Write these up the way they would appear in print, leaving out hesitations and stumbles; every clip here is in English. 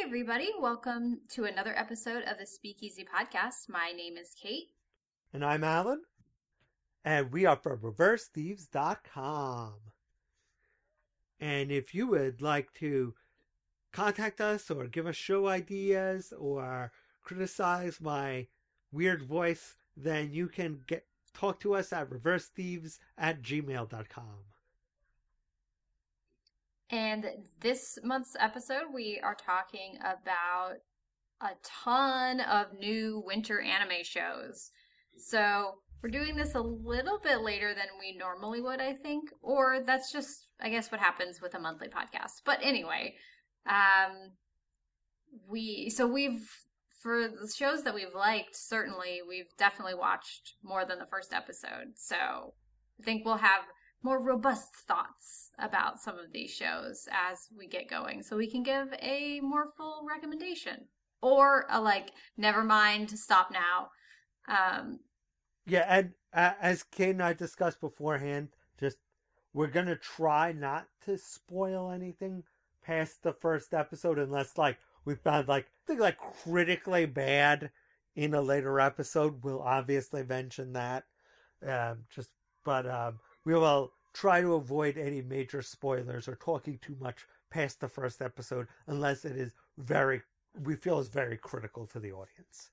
everybody. Welcome to another episode of the Speakeasy Podcast. My name is Kate. And I'm Alan. And we are from ReverseThieves.com. And if you would like to contact us or give us show ideas or criticize my weird voice, then you can talk to us at reversethieves@gmail.com. And this month's episode, we are talking about a ton of new winter anime shows. So we're doing this a little bit later than we normally would, I think. Or that's just, I guess, what happens with a monthly podcast. But anyway, for the shows that we've liked, certainly we've definitely watched more than the first episode. So I think we'll have more robust thoughts about some of these shows as we get going, so we can give a more full recommendation or a never mind, stop now. Yeah, and as Kate and I discussed beforehand, we're gonna try not to spoil anything past the first episode unless we found critically bad in a later episode. We'll obviously mention that. We will try to avoid any major spoilers or talking too much past the first episode unless it is we feel is very critical to the audience.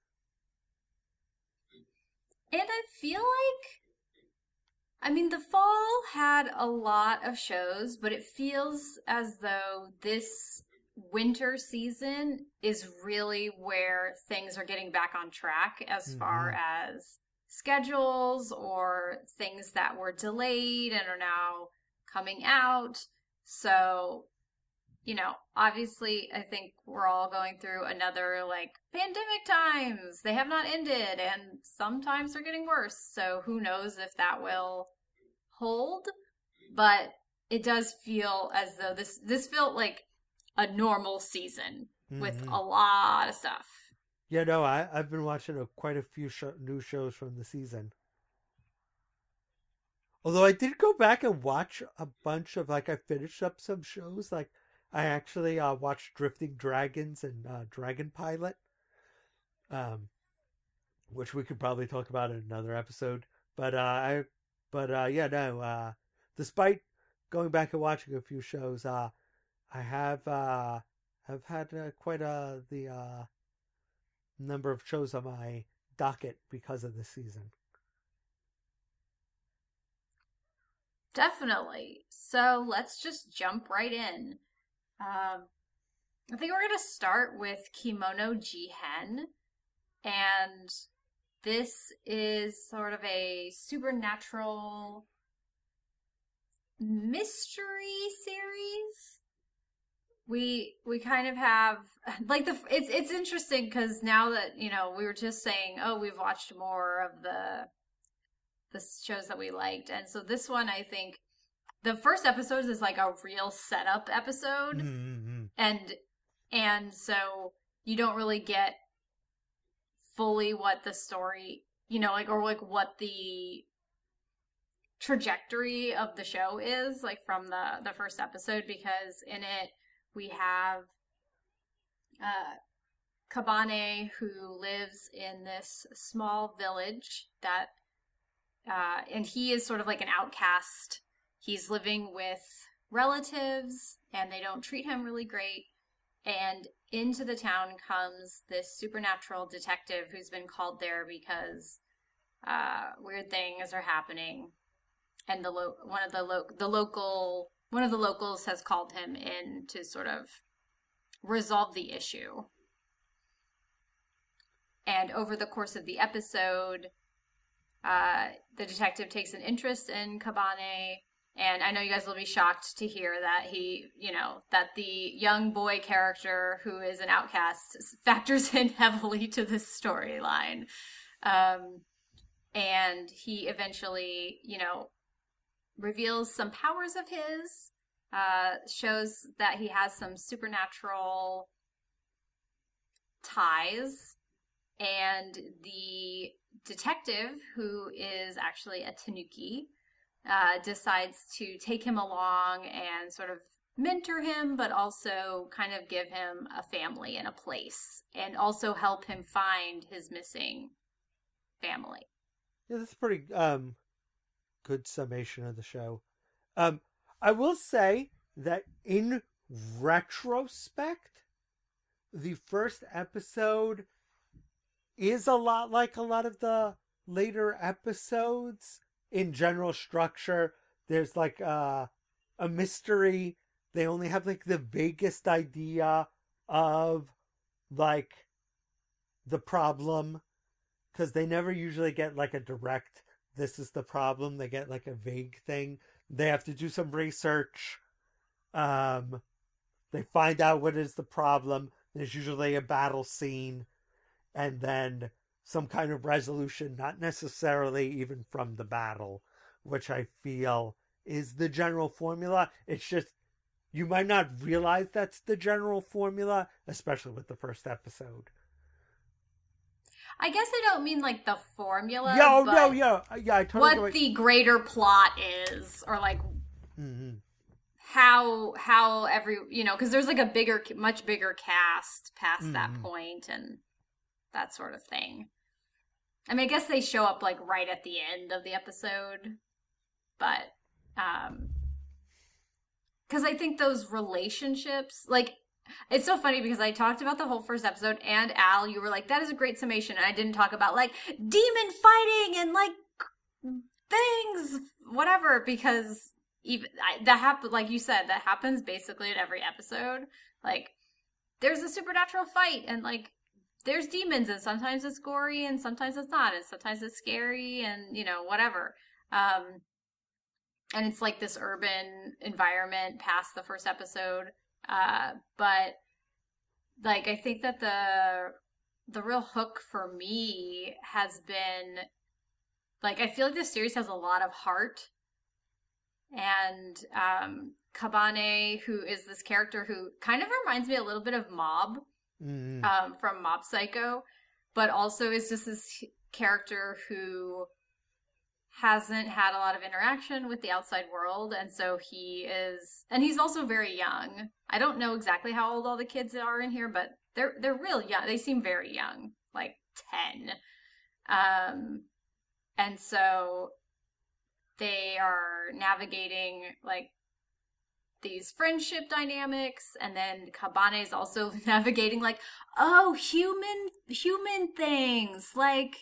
And I feel the fall had a lot of shows, but it feels as though this winter season is really where things are getting back on track as far as schedules or things that were delayed and are now coming out. So, obviously I think we're all going through another pandemic times. They have not ended and sometimes they're getting worse. So who knows if that will hold, but it does feel as though this felt like a normal season with a lot of stuff. Yeah, no, I've been watching quite a few new shows from the season. Although I did go back and watch a bunch of, I finished up some shows. I actually watched Drifting Dragons and Dragon Pilot, which we could probably talk about in another episode. Despite going back and watching a few shows, I have had quite the number of shows on my docket because of this season. Definitely. So let's just jump right in. I think we're going to start with Kimono Jihen, and this is sort of a supernatural mystery series. We kind of have it's interesting because now that we were just saying, oh, we've watched more of the shows that we liked, and so this one, I think the first episode is a real setup episode, and so you don't really get fully what the story what the trajectory of the show is from the first episode, because in it we have Kabane, who lives in this small village that, and he is sort of like an outcast. He's living with relatives, and they don't treat him really great. And into the town comes this supernatural detective who's been called there because weird things are happening. And one of the locals has called him in to sort of resolve the issue. And over the course of the episode, the detective takes an interest in Kabane. And I know you guys will be shocked to hear that that the young boy character who is an outcast factors in heavily to this storyline. And he eventually, reveals some powers of his, shows that he has some supernatural ties, and the detective, who is actually a tanuki, decides to take him along and sort of mentor him, but also kind of give him a family and a place, and also help him find his missing family. Yeah, that's a pretty good summation of the show. I will say that in retrospect, the first episode is a lot like a lot of the later episodes in general structure. There's like a mystery. They only have like the vaguest idea of like the problem, because they never usually get like a direct "this is the problem." They get like a vague thing. They have to do some research. They find out what is the problem. There's usually a battle scene, and then some kind of resolution, not necessarily even from the battle, which I feel is the general formula. It's just, you might not realize that's the general formula, especially with the first episode. I guess I don't mean like the formula. Yeah, I totally what the greater plot is, or like how every, because there's like a much bigger cast past that point and that sort of thing. I mean, I guess they show up like right at the end of the episode, but because I think those relationships, like, it's so funny because I talked about the whole first episode, and Al, you were like, that is a great summation, and I didn't talk about like demon fighting and like things, whatever, because even that happens, like you said, that happens basically in every episode. Like, there's a supernatural fight, and like there's demons, and sometimes it's gory and sometimes it's not, and sometimes it's scary and whatever. And it's like this urban environment past the first episode. But like, I think that the real hook for me has been like, I feel like this series has a lot of heart, and Kabane, who is this character who kind of reminds me a little bit of Mob, from Mob Psycho, but also is just this character who hasn't had a lot of interaction with the outside world, and so he's also very young. I don't know exactly how old all the kids are in here, but they're real young. They seem very young, like 10. And so they are navigating like these friendship dynamics, and then Kabane is also navigating like, human things, like,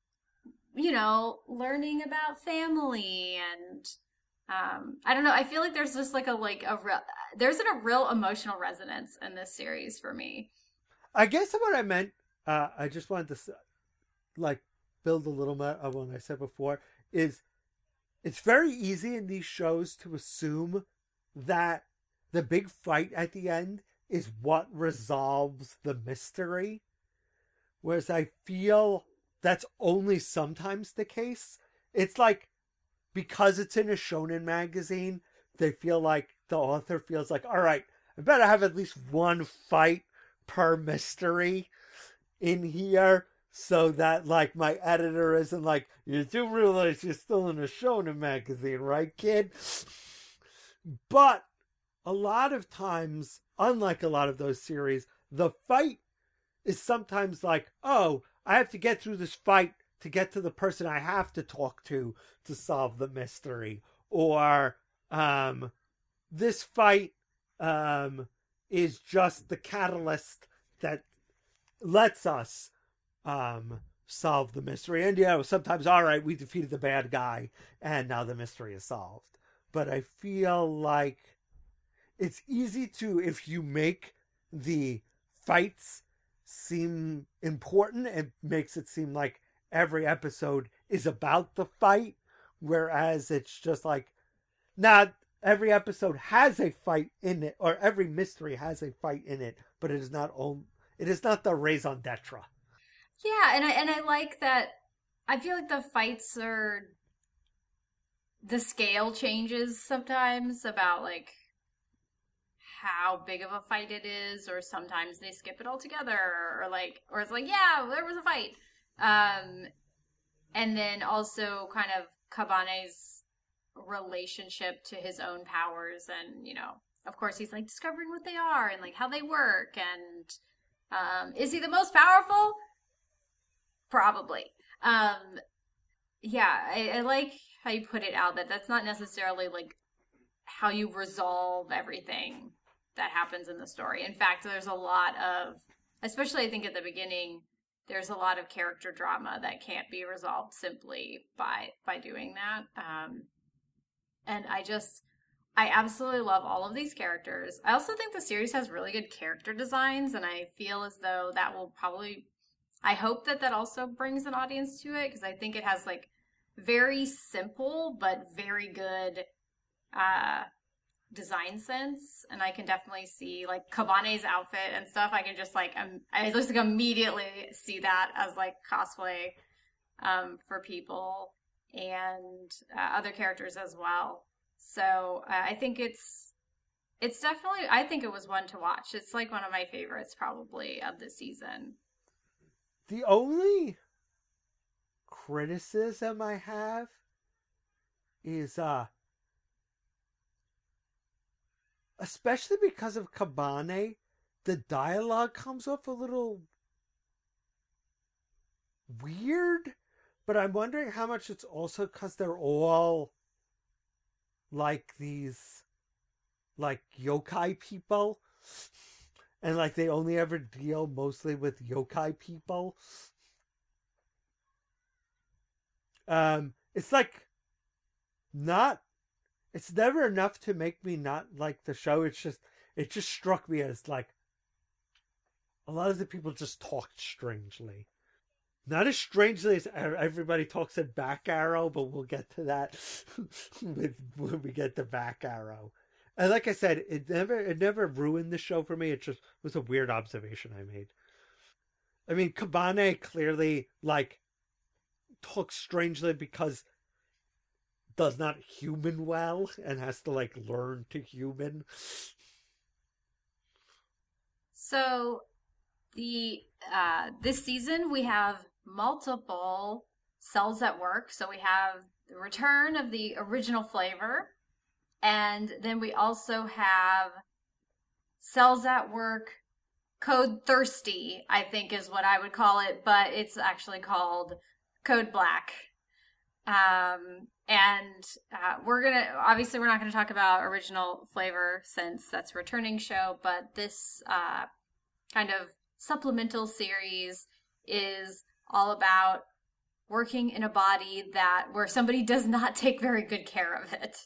learning about family, and I don't know. I feel like there's just like there's a real emotional resonance in this series for me. I guess what I meant, I just wanted to like build a little bit of what I said before, is it's very easy in these shows to assume that the big fight at the end is what resolves the mystery, whereas I feel that's only sometimes the case. It's like, because it's in a shonen magazine, they feel like, the author feels like, all right, I better have at least one fight per mystery in here, so that like my editor isn't like, you do realize you're still in a shonen magazine, right, kid? But a lot of times, unlike a lot of those series, the fight is sometimes like, oh, I have to get through this fight to get to the person I have to talk to solve the mystery. Or this fight is just the catalyst that lets us solve the mystery. And sometimes, all right, we defeated the bad guy and now the mystery is solved. But I feel like it's easy to, if you make the fights seem important, it makes it seem like every episode is about the fight, whereas it's just like, not every episode has a fight in it, or every mystery has a fight in it, but it is not the raison d'etre. Yeah, and I like that. I feel like the fights are, the scale changes sometimes about like how big of a fight it is, or sometimes they skip it altogether, or it's like, yeah, there was a fight. And then also kind of Kabane's relationship to his own powers, and of course, he's like discovering what they are and like how they work. And is he the most powerful? Probably. Yeah, I like how you put it out that that's not necessarily like how you resolve everything that happens in the story. In fact, there's a lot of, especially I think at the beginning, there's a lot of character drama that can't be resolved simply by doing that. And I absolutely love all of these characters. I also think the series has really good character designs, and I feel as though that will probably, I hope that also brings an audience to it, because I think it has like very simple but very good design sense, and I can definitely see like Kabane's outfit and stuff. I can just like I just like immediately see that as like cosplay for people and other characters as well. So I think it's definitely, I think it was one to watch. It's like one of my favorites probably of the season. The only criticism I have is especially because of Kabane, the dialogue comes off a little weird, but I'm wondering how much it's also because they're all like these like yokai people, and like they only ever deal mostly with yokai people. It's like not, it's never enough to make me not like the show. It just struck me as like a lot of the people just talked strangely. Not as strangely as everybody talks in Back Arrow, but we'll get to that when we get to Back Arrow. And like I said, it never ruined the show for me. It just was a weird observation I made. I mean, Kabane clearly like talks strangely because does not human well and has to like learn to human. So this season we have multiple Cells at Work. So we have the return of the original flavor, and then we also have Cells at Work Code Thirsty, I think is what I would call it, but it's actually called Code Black. We're not gonna talk about original flavor since that's a returning show, but this kind of supplemental series is all about working in a body where somebody does not take very good care of it.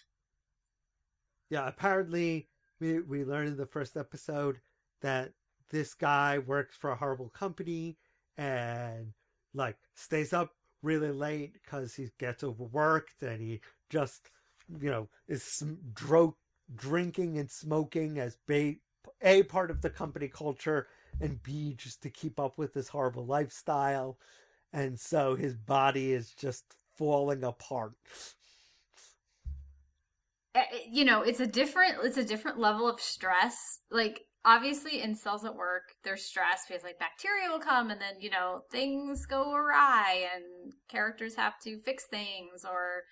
Yeah, apparently we learned in the first episode that this guy works for a horrible company and like stays up really late because he gets overworked, and he just, is drinking and smoking as A, part of the company culture, and B, just to keep up with this horrible lifestyle. And so his body is just falling apart. It's a different level of stress. Like, obviously in Cells at Work, there's stress because like bacteria will come and then, things go awry and characters have to fix things or,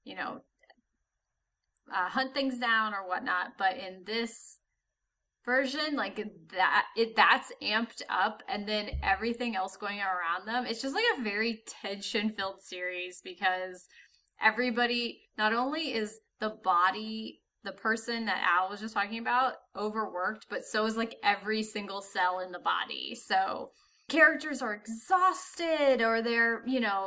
hunt things down or whatnot. But in this version, like that's amped up, and then everything else going around them, it's just like a very tension-filled series because everybody, not only is the body, the person that Al was just talking about, overworked, but so is like every single cell in the body. So characters are exhausted, or they're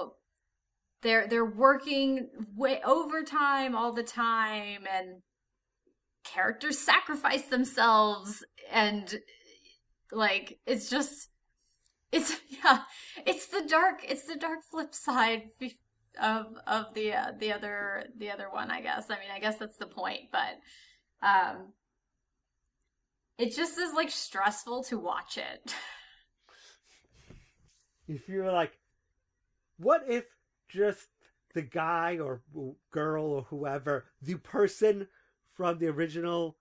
working way overtime all the time, and characters sacrifice themselves, and like it's the dark flip side of the other one, I guess. I mean, I guess that's the point, but it just is like stressful to watch it. If you're like, what if just the guy or girl or whoever, the person from the original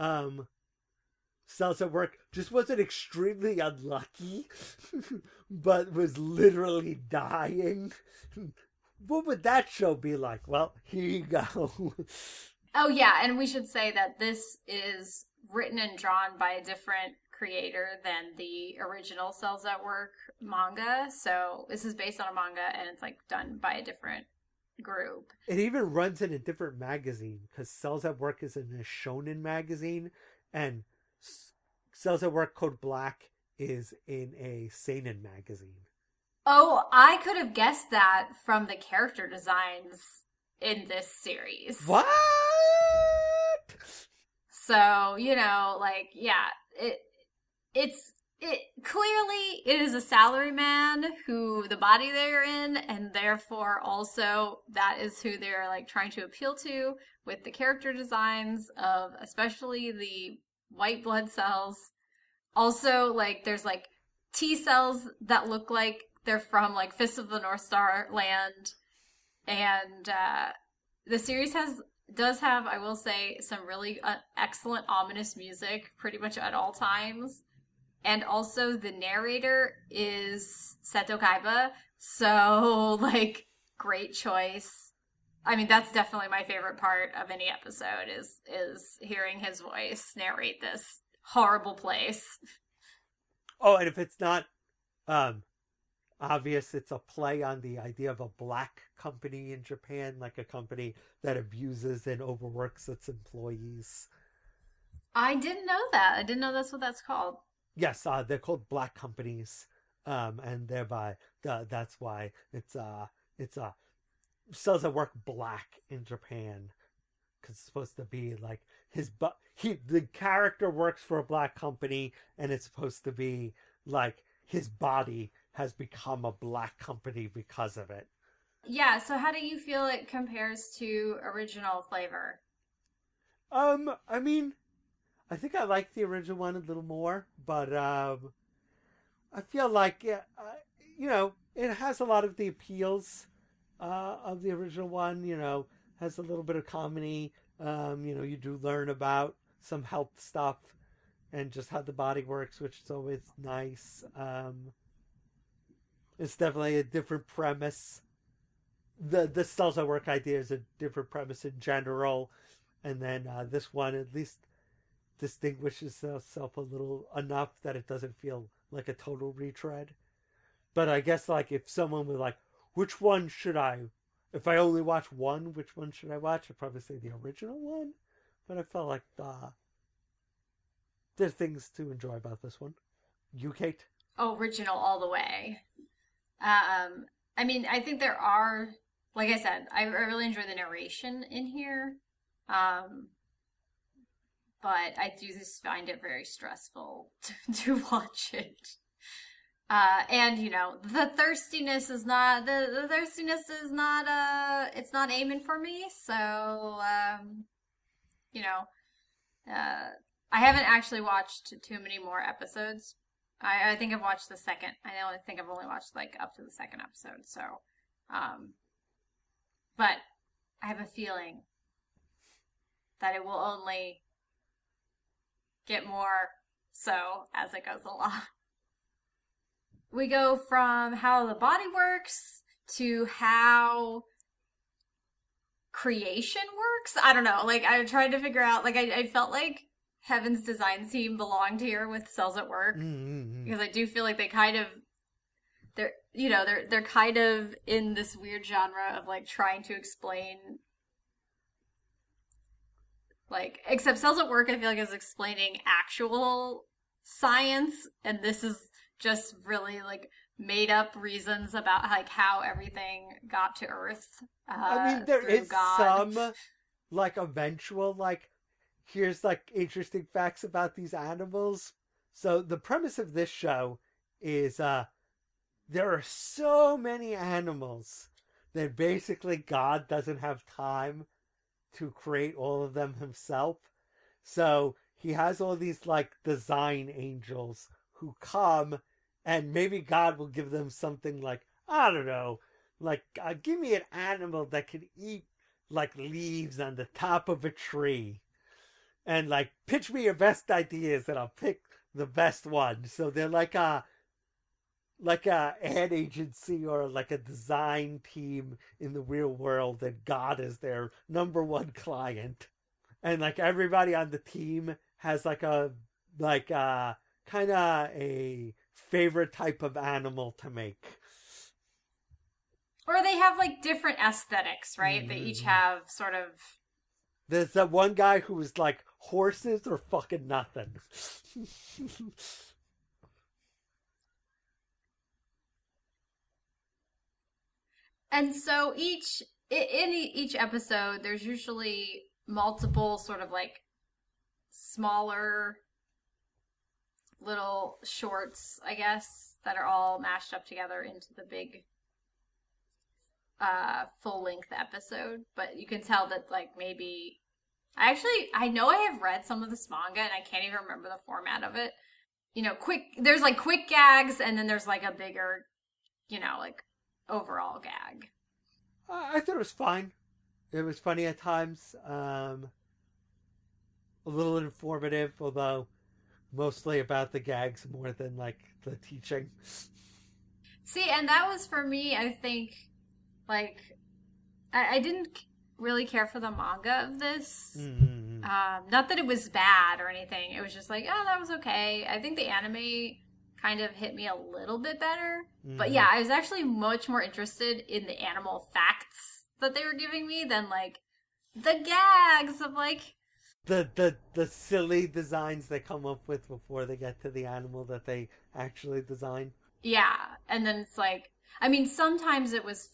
Cells at Work, just wasn't extremely unlucky, but was literally dying? What would that show be like? Well, here you go. Oh, yeah, and we should say that this is written and drawn by a different creator than the original Cells at Work manga. So this is based on a manga, and it's like done by a different group. It even runs in a different magazine because Cells at Work is in a shonen magazine, and Cells at Work Code Black is in a seinen magazine. Oh, I could have guessed that from the character designs in this series. What? So, like, yeah, it clearly it is a salaryman who the body they're in, and therefore also that is who they're like trying to appeal to with the character designs of especially the white blood cells. Also, like, there's like T cells that look like they're from like Fist of the North Star land. And the series does have, I will say, some really excellent ominous music pretty much at all times. And also the narrator is Seto Kaiba. So, like, great choice. I mean, that's definitely my favorite part of any episode is hearing his voice narrate this horrible place. Oh, and if it's not obvious, it's a play on the idea of a black company in Japan, like a company that abuses and overworks its employees. I didn't know that. I didn't know that's what that's called. Yes, they're called black companies, and thereby that's why it's Cells at Work Black in Japan, because it's supposed to be like the character works for a black company, and it's supposed to be like his body has become a black company because of it. Yeah, so how do you feel it compares to original flavor? I mean, I think I like the original one a little more, but I feel like it has a lot of the appeals of the original one. Has a little bit of comedy. You do learn about some health stuff and just how the body works, which is always nice. It's definitely a different premise. The Cells at Work idea is a different premise in general, and then this one at least distinguishes itself a little enough that it doesn't feel like a total retread. But I guess like if someone was like, which one should if I only watch one, which one should I watch? I'd probably say the original one. But I felt like there's things to enjoy about this one. You, Kate? Oh, original all the way. I mean, I think there are, like I said, I really enjoy the narration in here. But I do just find it very stressful to watch it. And the thirstiness is not the thirstiness is not it's not aiming for me. So I haven't actually watched too many more episodes. I think I've watched the second. I only think I've only watched like up to the second episode. So, but I have a feeling that it will only get more so as it goes along. We go from how the body works to how creation works. I don't know. Like, I tried to figure out, like, I felt like Heaven's design team belonged here with Cells at Work. Mm-hmm. Because I do feel like they kind of, they're kind of in this weird genre of, like, trying to explain, like, except Cells at Work, I feel like, is explaining actual science, and this is just really, like, made up reasons about, like, how everything got to Earth. I mean, there is God. Some, like, eventual, like, here's, like, interesting facts about these animals. So the premise of this show is there are so many animals that basically God doesn't have time to create all of them himself. So he has all these, like, design angels who come, and maybe God will give them something like, I don't know, like, give me an animal that can eat, like, leaves on the top of a tree. And, like, pitch me your best ideas and I'll pick the best one. So they're like a ad agency or like a design team in the real world, and God is their number one client. and like everybody on the team has like a kind of a favorite type of animal to make. Or they have like different aesthetics, right? Mm-hmm. They each have sort of. There's that one guy who was like, horses or fucking nothing. And so in each episode, there's usually multiple sort of like smaller little shorts, I guess, that are all mashed up together into the big full-length episode. But you can tell that like maybe I know I have read some of this manga and I can't even remember the format of it. You know, there's like quick gags and then there's like a bigger, you know, like overall gag. I thought it was fine. It was funny at times. A little informative, although mostly about the gags more than like the teaching. See, and that was for me, I think, like, I didn't really care for the manga of this. Mm-hmm. Not that it was bad or anything. It was just like, oh, that was okay. I think the anime kind of hit me a little bit better. Mm-hmm. But yeah, I was actually much more interested in the animal facts that they were giving me than like the gags of like the silly designs they come up with before they get to the animal that they actually design. Yeah, and then it's like, I mean, sometimes it was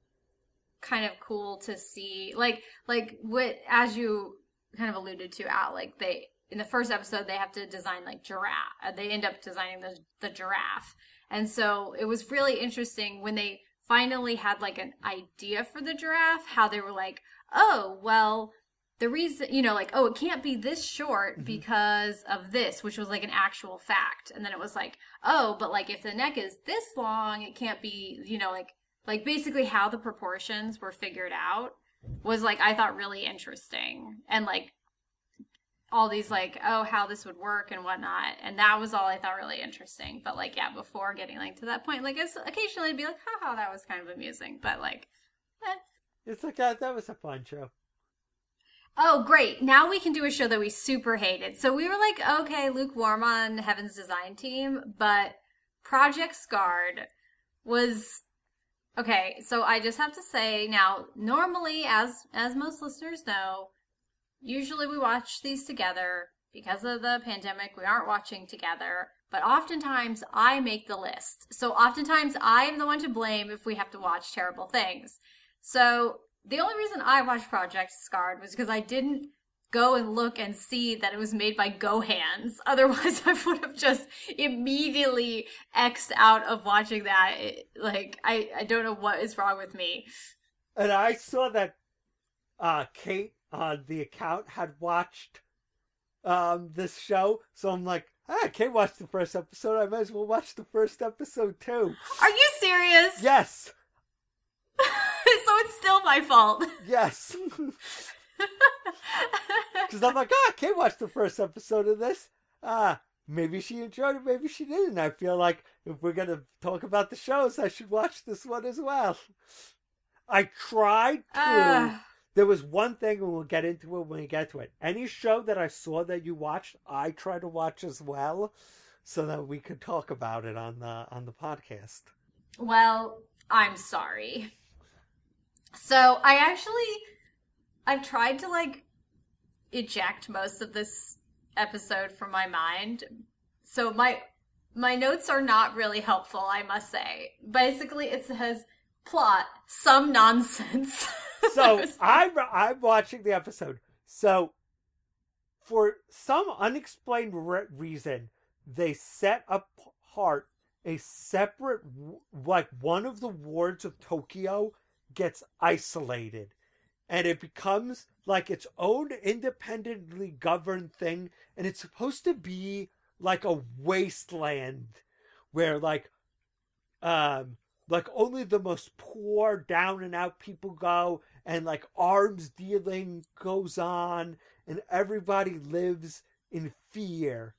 kind of cool to see, like what, as you kind of alluded to, Al, like they, in the first episode, they have to design like giraffe. They end up designing the giraffe. And so it was really interesting when they finally had like an idea for the giraffe, how they were like, oh, well, the reason, you know, like, oh, it can't be this short because of this, which was like an actual fact. And then it was like, oh, but like if the neck is this long, it can't be, you know, like basically how the proportions were figured out was like, I thought really interesting. And like all these like, oh, how this would work and whatnot. And that was all I thought really interesting. But like, yeah, before getting like to that point, like occasionally I'd be like, haha, that was kind of amusing. But like, It's like, that was a fun show. Oh, great. Now we can do a show that we super hated. So we were like, okay, lukewarm on Heaven's Design Team, but Project Scarred was... Okay, so I just have to say, now, normally, as most listeners know, usually we watch these together. Because of the pandemic, we aren't watching together. But oftentimes, I make the list. So oftentimes, I am the one to blame if we have to watch terrible things. So... the only reason I watched Project Scarred was because I didn't go and look and see that it was made by GoHands. Otherwise, I would have just immediately X'd out of watching that. I don't know what is wrong with me. And I saw that Kate on the account had watched this show, so I'm like, Kate watched the first episode. I might as well watch the first episode too. Are you serious? Yes. So it's still my fault. Yes. Because I'm like, Kate watched the first episode of this. Maybe she enjoyed it, maybe she didn't. I feel like if we're going to talk about the shows, I should watch this one as well. I tried to. There was one thing, and we'll get into it when we get to it. Any show that I saw that you watched, I try to watch as well, so that we could talk about it on the podcast. Well, I'm sorry. So I've tried to like eject most of this episode from my mind. So my notes are not really helpful, I must say. Basically, it says plot, some nonsense. So I'm watching the episode. So for some unexplained reason, they set apart a separate, like one of the wards of Tokyo gets isolated, and it becomes like its own independently governed thing, and it's supposed to be like a wasteland where like only the most poor, down and out people go, and like arms dealing goes on, and everybody lives in fear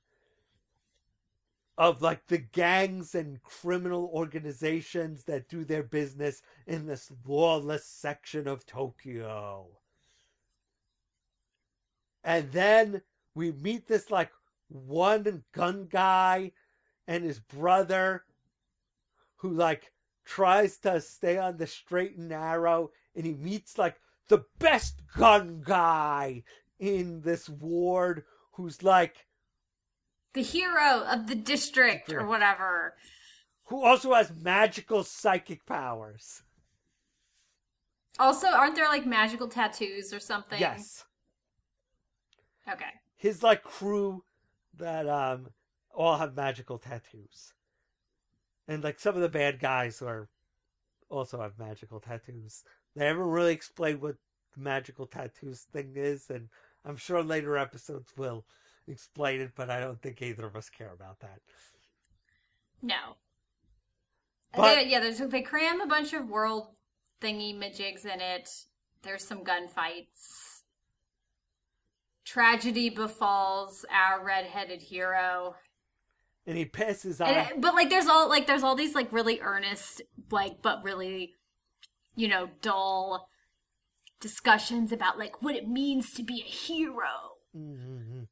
of like the gangs and criminal organizations that do their business in this lawless section of Tokyo. And then we meet this like one gun guy and his brother who like tries to stay on the straight and narrow, and he meets like the best gun guy in this ward who's like the hero of the district or whatever, who also has magical psychic powers. Also, aren't there like magical tattoos or something? Yes. Okay. His like crew that all have magical tattoos. And like some of the bad guys also have magical tattoos. They haven't really explained what the magical tattoos thing is, and I'm sure later episodes will explain it, but I don't think either of us care about that. No. But, they cram a bunch of world thingy majigs in it. There's some gunfights. Tragedy befalls our redheaded hero. And he passes on. But like there's all these like really earnest, like, but really, dull discussions about like what it means to be a hero. Mm-hmm.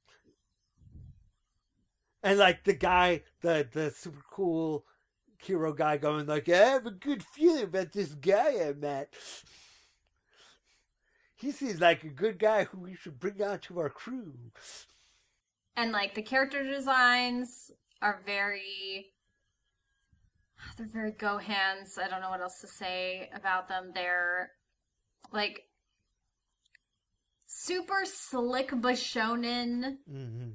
And like the guy, the super cool hero guy going like, I have a good feeling about this guy I met. He seems like a good guy who we should bring onto our crew. And like the character designs are they're very Gohans. I don't know what else to say about them. They're like super slick but shonen. Mm-hmm.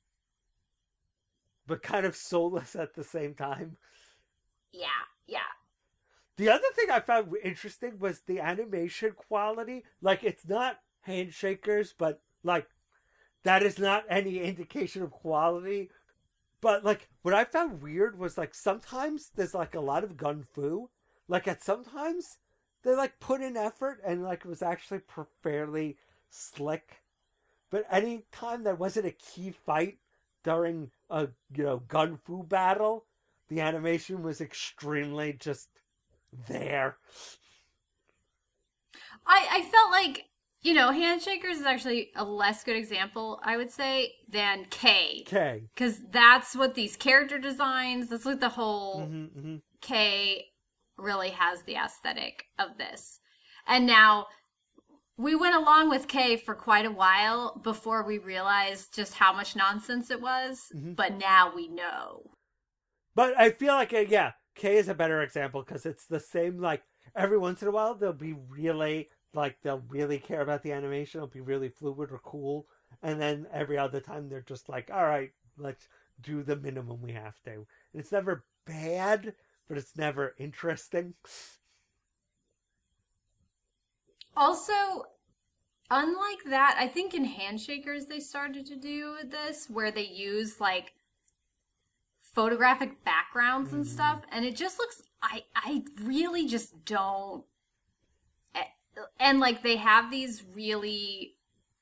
But kind of soulless at the same time. Yeah. The other thing I found interesting was the animation quality. Like, it's not Handshakers, but like that is not any indication of quality. But like what I found weird was like sometimes there's like a lot of gun fu. Like at sometimes they like put in effort and like it was actually fairly slick. But any time there wasn't a key fight during a gun fu battle, the animation was extremely just there. I felt like Handshakers is actually a less good example, I would say, than K. Because that's what these character designs, that's what the whole K really has the aesthetic of this. And now, we went along with K for quite a while before we realized just how much nonsense it was, but now we know. But I feel like, K is a better example because it's the same, like, every once in a while they'll be really... like, they'll really care about the animation. It'll be really fluid or cool. And then every other time, they're just like, all right, let's do the minimum we have to. And it's never bad, but it's never interesting. Also, unlike that, I think in Handshakers they started to do this, where they use, like, photographic backgrounds and stuff. And it just looks... I really just don't... And, like, they have these really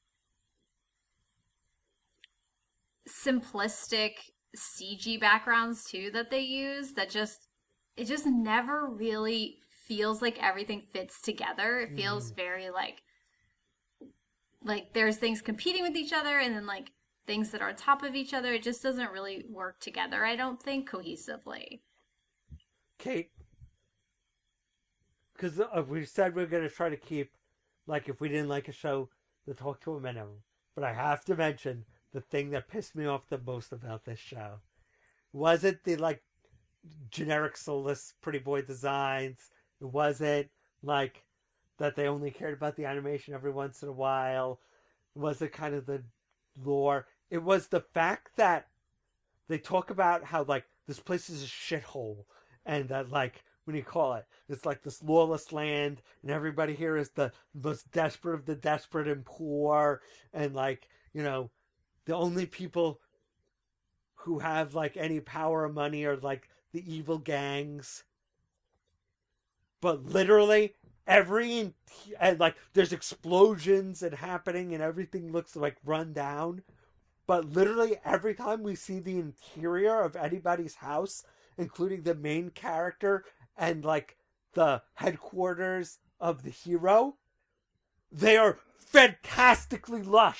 simplistic CG backgrounds, too, that they use that it just never really feels like everything fits together. It feels very, like there's things competing with each other and then, like, things that are on top of each other. It just doesn't really work together, I don't think, cohesively. Kate, because we said we're going to try to keep, like, if we didn't like a show, to talk to a minimum. But I have to mention the thing that pissed me off the most about this show. Wasn't the, like, generic soulless pretty boy designs. It wasn't, like, that they only cared about the animation every once in a while. It wasn't kind of the lore. It was the fact that they talk about how, like, this place is a shithole. And that, like, when you call it, it's like this lawless land, and everybody here is the most desperate of the desperate and poor, and like, the only people who have like any power or money are like the evil gangs. But literally and like there's explosions and happening and everything looks like run down. But literally every time we see the interior of anybody's house, including the main character and like the headquarters of the hero, they are fantastically lush.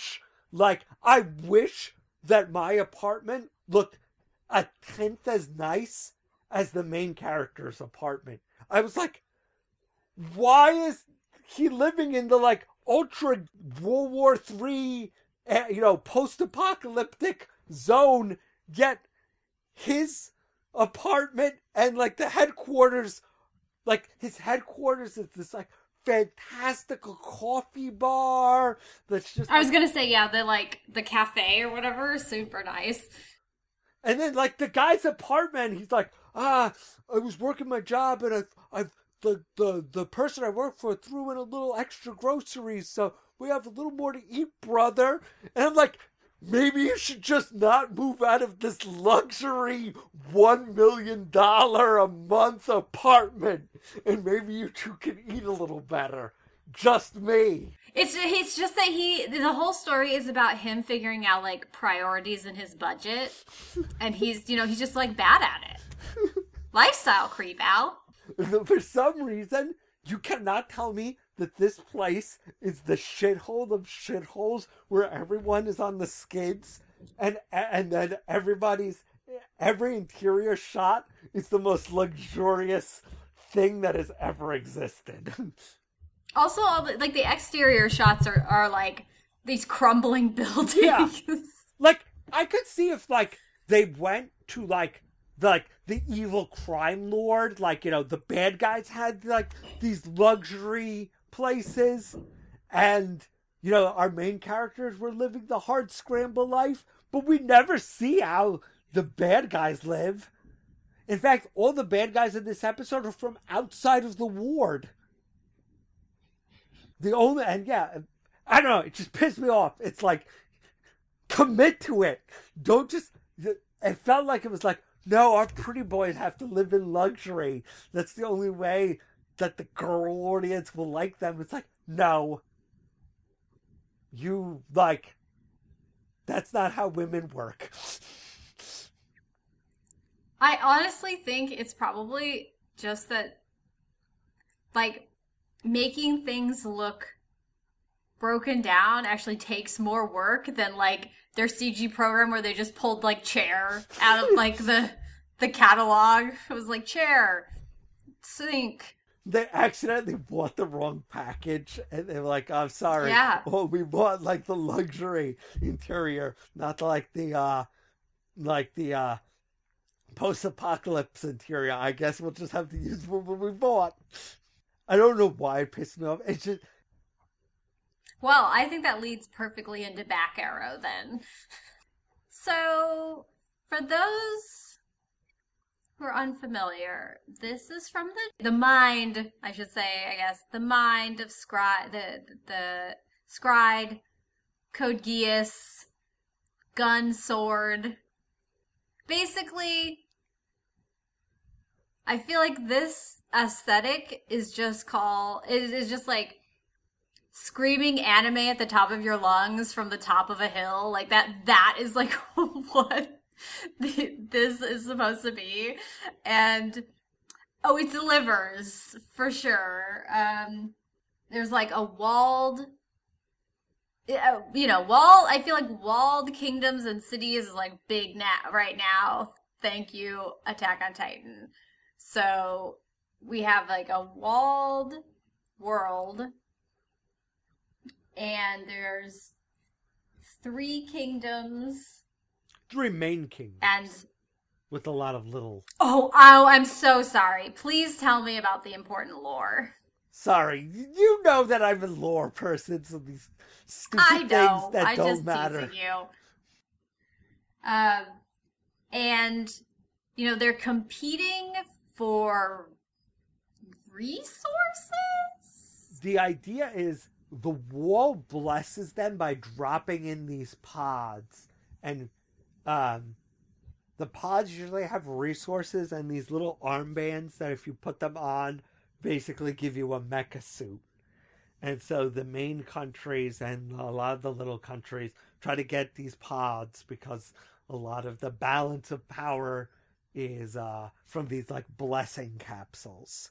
Like, I wish that my apartment looked a tenth as nice as the main character's apartment. I was like, why is he living in the, like, ultra World War III, post-apocalyptic zone, yet his apartment and, like, the headquarters, like, his headquarters is this, like, fantastical coffee bar that's just... I was gonna say, yeah, the cafe or whatever is super nice. And then, like, the guy's apartment, he's like, I was working my job and the person I work for threw in a little extra groceries, so we have a little more to eat, brother. And I'm like, maybe you should just not move out of this luxury $1 million a month apartment, and maybe you two can eat a little better. Just me. It's just that the whole story is about him figuring out, like, priorities in his budget, and he's just, like, bad at it. Lifestyle creep, Al. For some reason, you cannot tell me that this place is the shithole of shitholes where everyone is on the skids and then every interior shot is the most luxurious thing that has ever existed. Also, all the exterior shots are like these crumbling buildings. Yeah. Like, I could see if, like, they went to, like the evil crime lord, like, the bad guys had, like, these luxury places, and, our main characters were living the hard scramble life, but we never see how the bad guys live. In fact, all the bad guys in this episode are from outside of the ward. I don't know, it just pissed me off. It's like, commit to it. Don't just, it felt like it was like, no, our pretty boys have to live in luxury. That's the only way that the girl audience will like them. It's like, no. That's not how women work. I honestly think it's probably just that, like, making things look broken down actually takes more work than, like, their CG program where they just pulled, like, chair out of, like, the catalog. It was like, chair, sink. They accidentally bought the wrong package, and they were like, I'm sorry. Yeah. Oh, we bought, like, the luxury interior, not like the post-apocalypse interior. I guess we'll just have to use what we bought. I don't know why it pissed me off. It's just... Well, I think that leads perfectly into Back Arrow, then. So, for those who are unfamiliar, this is from the mind, I should say, I guess, the mind of the Scryed, Code Geass, gun, sword. Basically, I feel like this aesthetic is just like screaming anime at the top of your lungs from the top of a hill. Like, that is like what this is supposed to be. And it delivers for sure. There's like a walled, I feel like walled kingdoms and cities is like big right now. Thank you, Attack on Titan. So we have like a walled world, and there's 3 kingdoms. 3 main kingdoms. And with a lot of little... Oh, I'm so sorry. Please tell me about the important lore. Sorry, you know that I'm a lore person, so these stupid things that don't matter. Teasing you. And, they're competing for resources? The idea is the wall blesses them by dropping in these pods, and the pods usually have resources and these little armbands that if you put them on basically give you a mecha suit. And so the main countries and a lot of the little countries try to get these pods because a lot of the balance of power is from these like blessing capsules.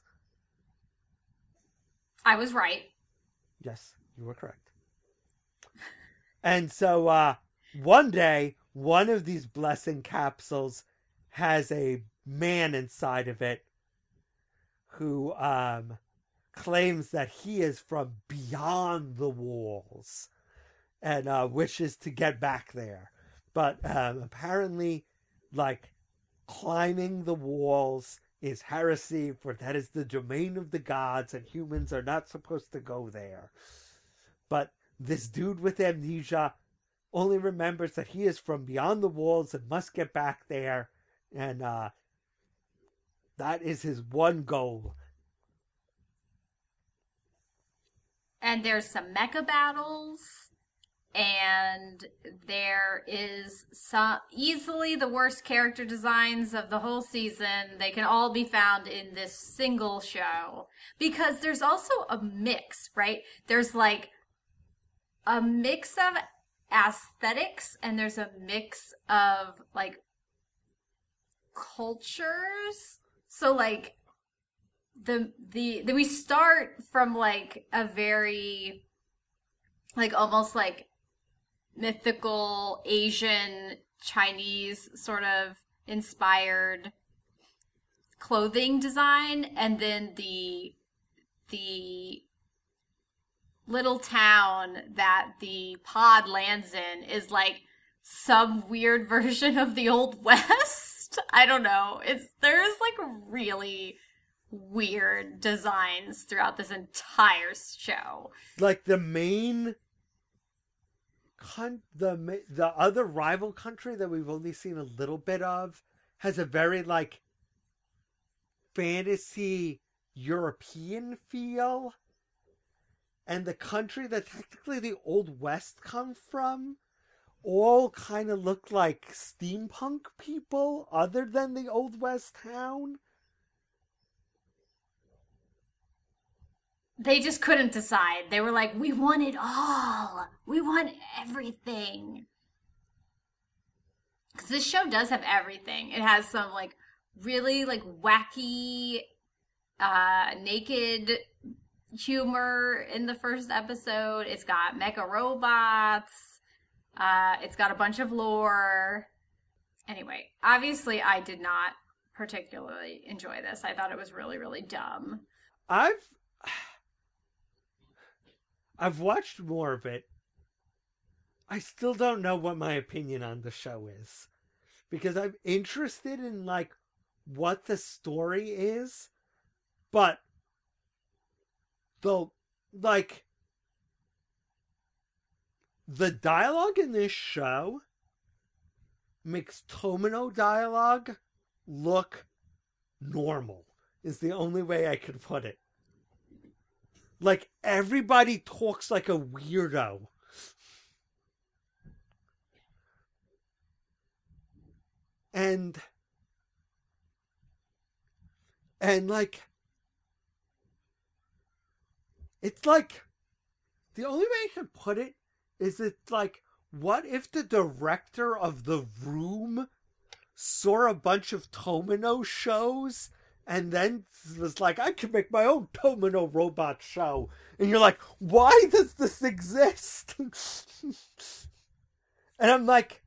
I was right. Yes, you were correct. And so one day, one of these blessing capsules has a man inside of it who claims that he is from beyond the walls and wishes to get back there. But apparently, like, climbing the walls is heresy, for that is the domain of the gods, and humans are not supposed to go there. But this dude with amnesia only remembers that he is from beyond the walls and must get back there, and that is his one goal. And there's some mecha battles, and there is some easily the worst character designs of the whole season. They can all be found in this single show, because there's also a mix, right? There's like a mix of aesthetics, and there's a mix of like cultures. So like we start from like a very like almost like mythical Asian Chinese sort of inspired clothing design, and then the little town that the pod lands in is like some weird version of the Old West. I don't know. There's like really weird designs throughout this entire show. Like the main the other rival country that we've only seen a little bit of has a very like fantasy European feel. And the country that technically the Old West come from all kind of look like steampunk people other than the Old West town. They just couldn't decide. They were like, we want it all. We want everything. Because this show does have everything. It has some like really like wacky naked humor in the first episode. It's got mecha robots. It's got a bunch of lore. Anyway, obviously I did not particularly enjoy this. I thought it was really, really dumb. I've watched more of it. I still don't know what my opinion on the show is. Because I'm interested in, like, what the story is. But, the dialogue in this show makes Tomino dialogue look normal, is the only way I could put it. Like, everybody talks like a weirdo. And like, it's like, the only way I can put it is it's like, what if the director of The Room saw a bunch of Tomino shows and then was like, I can make my own Tomino robot show. And you're like, why does this exist? And I'm like,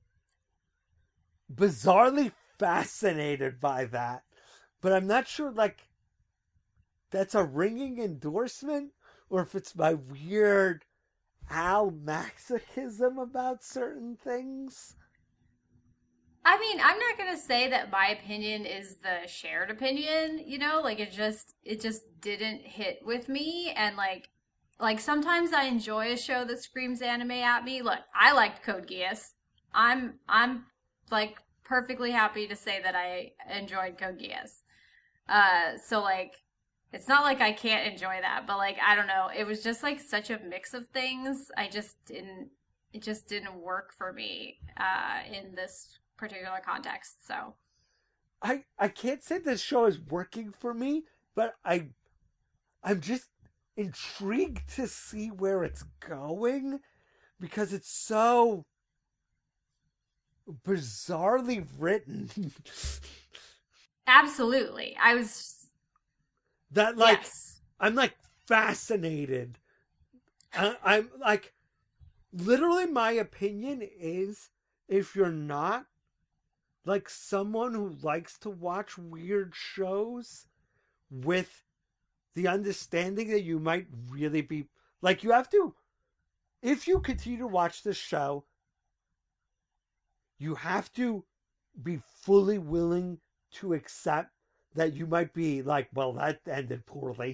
bizarrely fascinated by that. But I'm not sure, like, that's a ringing endorsement or if it's my weird masochism about certain things. I mean, I'm not going to say that my opinion is the shared opinion, you know, like it just didn't hit with me. And like sometimes I enjoy a show that screams anime at me. Look, I liked Code Geass. I'm like perfectly happy to say that I enjoyed Code Geass. So like, it's not like I can't enjoy that, but like, I don't know. It was just like such a mix of things. It just didn't work for me, in this particular context. So I can't say this show is working for me, but I'm just intrigued to see where it's going because it's so bizarrely written. Absolutely. I was that like yes. I'm like fascinated. I'm like literally my opinion is, if you're not like someone who likes to watch weird shows with the understanding that you might really be like, you have to, if you continue to watch this show, you have to be fully willing to accept that you might be like, well, that ended poorly.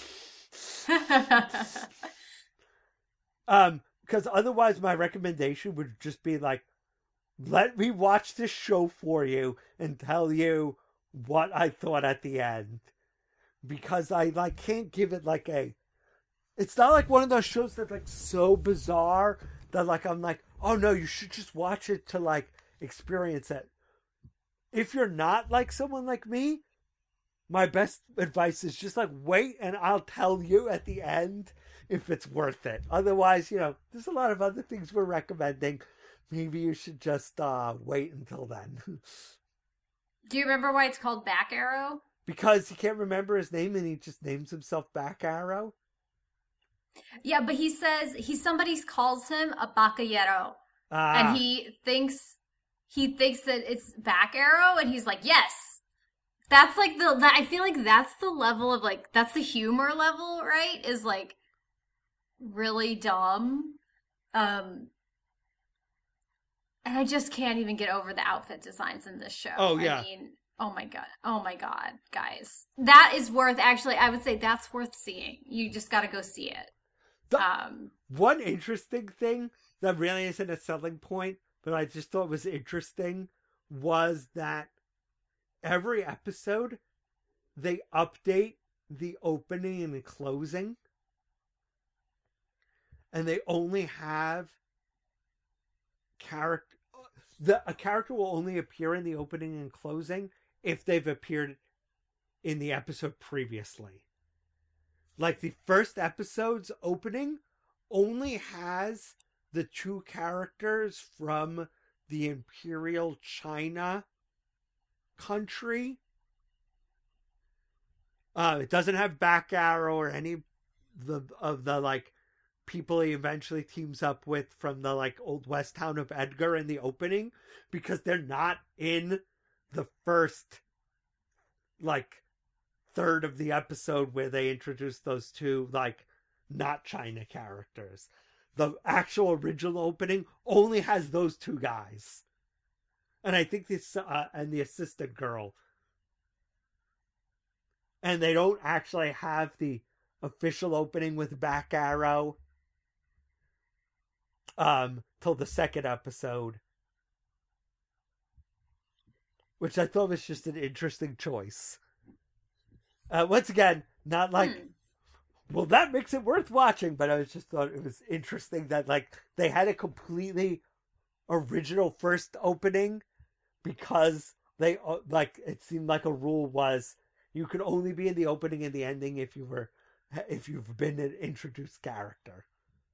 Because otherwise my recommendation would just be like, let me watch this show for you and tell you what I thought at the end. Because I like can't give it like a, it's not like one of those shows that's like so bizarre that like I'm like, oh no, you should just watch it to like experience it. If you're not like someone like me, my best advice is just like wait and I'll tell you at the end if it's worth it. Otherwise, you know, there's a lot of other things we're recommending. Maybe you should just wait until then. Do you remember why it's called Back Arrow? Because he can't remember his name and he just names himself Back Arrow? Yeah, but he says, somebody calls him a Bacallero. And he thinks that it's Back Arrow, and he's like, yes. That's like I feel like that's the level of like, that's the humor level, right? Is like really dumb. And I just can't even get over the outfit designs in this show. Oh, yeah. I mean, oh my God, guys. That is worth, actually, I would say that's worth seeing. You just got to go see it. One interesting thing that really isn't a selling point, but I just thought was interesting, was that every episode, they update the opening and the closing. And they only have a character will only appear in the opening and closing if they've appeared in the episode previously. Like the first episode's opening only has the two characters from the Imperial China country. It doesn't have Back Arrow or any of the like people he eventually teams up with from the like old west town of Edgar in the opening, because they're not in the first like third of the episode where they introduce those two like not China characters. The actual original opening only has those two guys, and I think this and the assistant girl, and they don't actually have the official opening with Back Arrow till the second episode, which I thought was just an interesting choice. Once again, not like, well, that makes it worth watching, but I just thought it was interesting that like they had a completely original first opening, because they like, it seemed like a rule was you could only be in the opening and the ending if you've been an introduced character.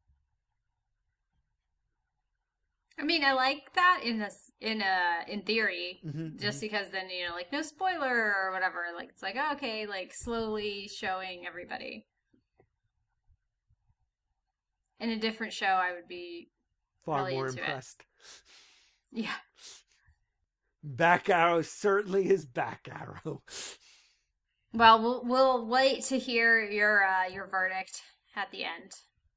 I mean, I like that in theory, just because then, you know, like no spoiler or whatever. Like it's like, oh, okay, like slowly showing everybody. In a different show, I would be far really more into impressed. It. Yeah. Back Arrow certainly is Back Arrow. Well, we'll wait to hear your verdict at the end.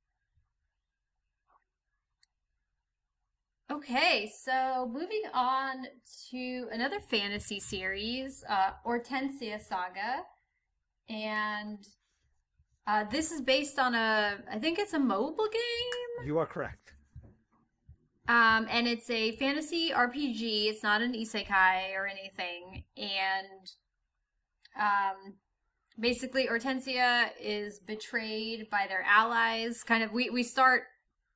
Okay, so moving on to another fantasy series, Hortensia Saga, and this is based on I think it's a mobile game? You are correct. And it's a fantasy RPG, it's not an isekai or anything, and basically Hortensia is betrayed by their allies, kind of, we start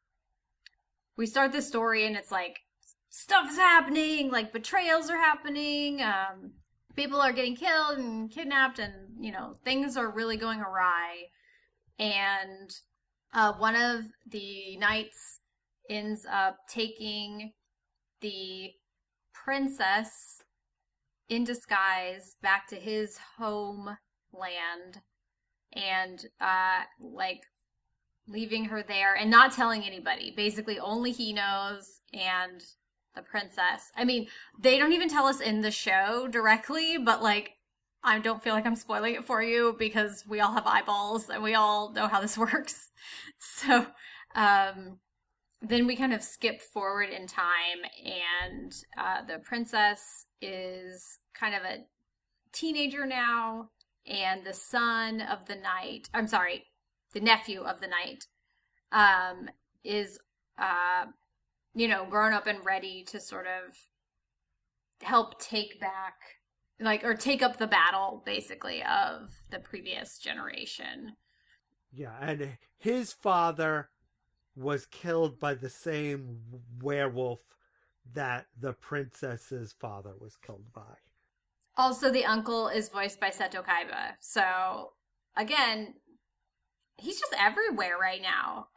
the story and it's like stuff is happening, like betrayals are happening, people are getting killed and kidnapped, and you know, things are really going awry. And one of the knights ends up taking the princess in disguise back to his homeland, and like leaving her there and not telling anybody. Basically, only he knows and the princess. I mean, they don't even tell us in the show directly, but like, I don't feel like I'm spoiling it for you because we all have eyeballs and we all know how this works. So, then we kind of skip forward in time, and the princess is kind of a teenager now, and the son of the night, I'm sorry, the nephew of the night, is, grown up and ready to sort of help take back, or take up the battle, basically, of the previous generation. Yeah, and his father was killed by the same werewolf that the princess's father was killed by. Also, the uncle is voiced by Seto Kaiba. So, again, he's just everywhere right now.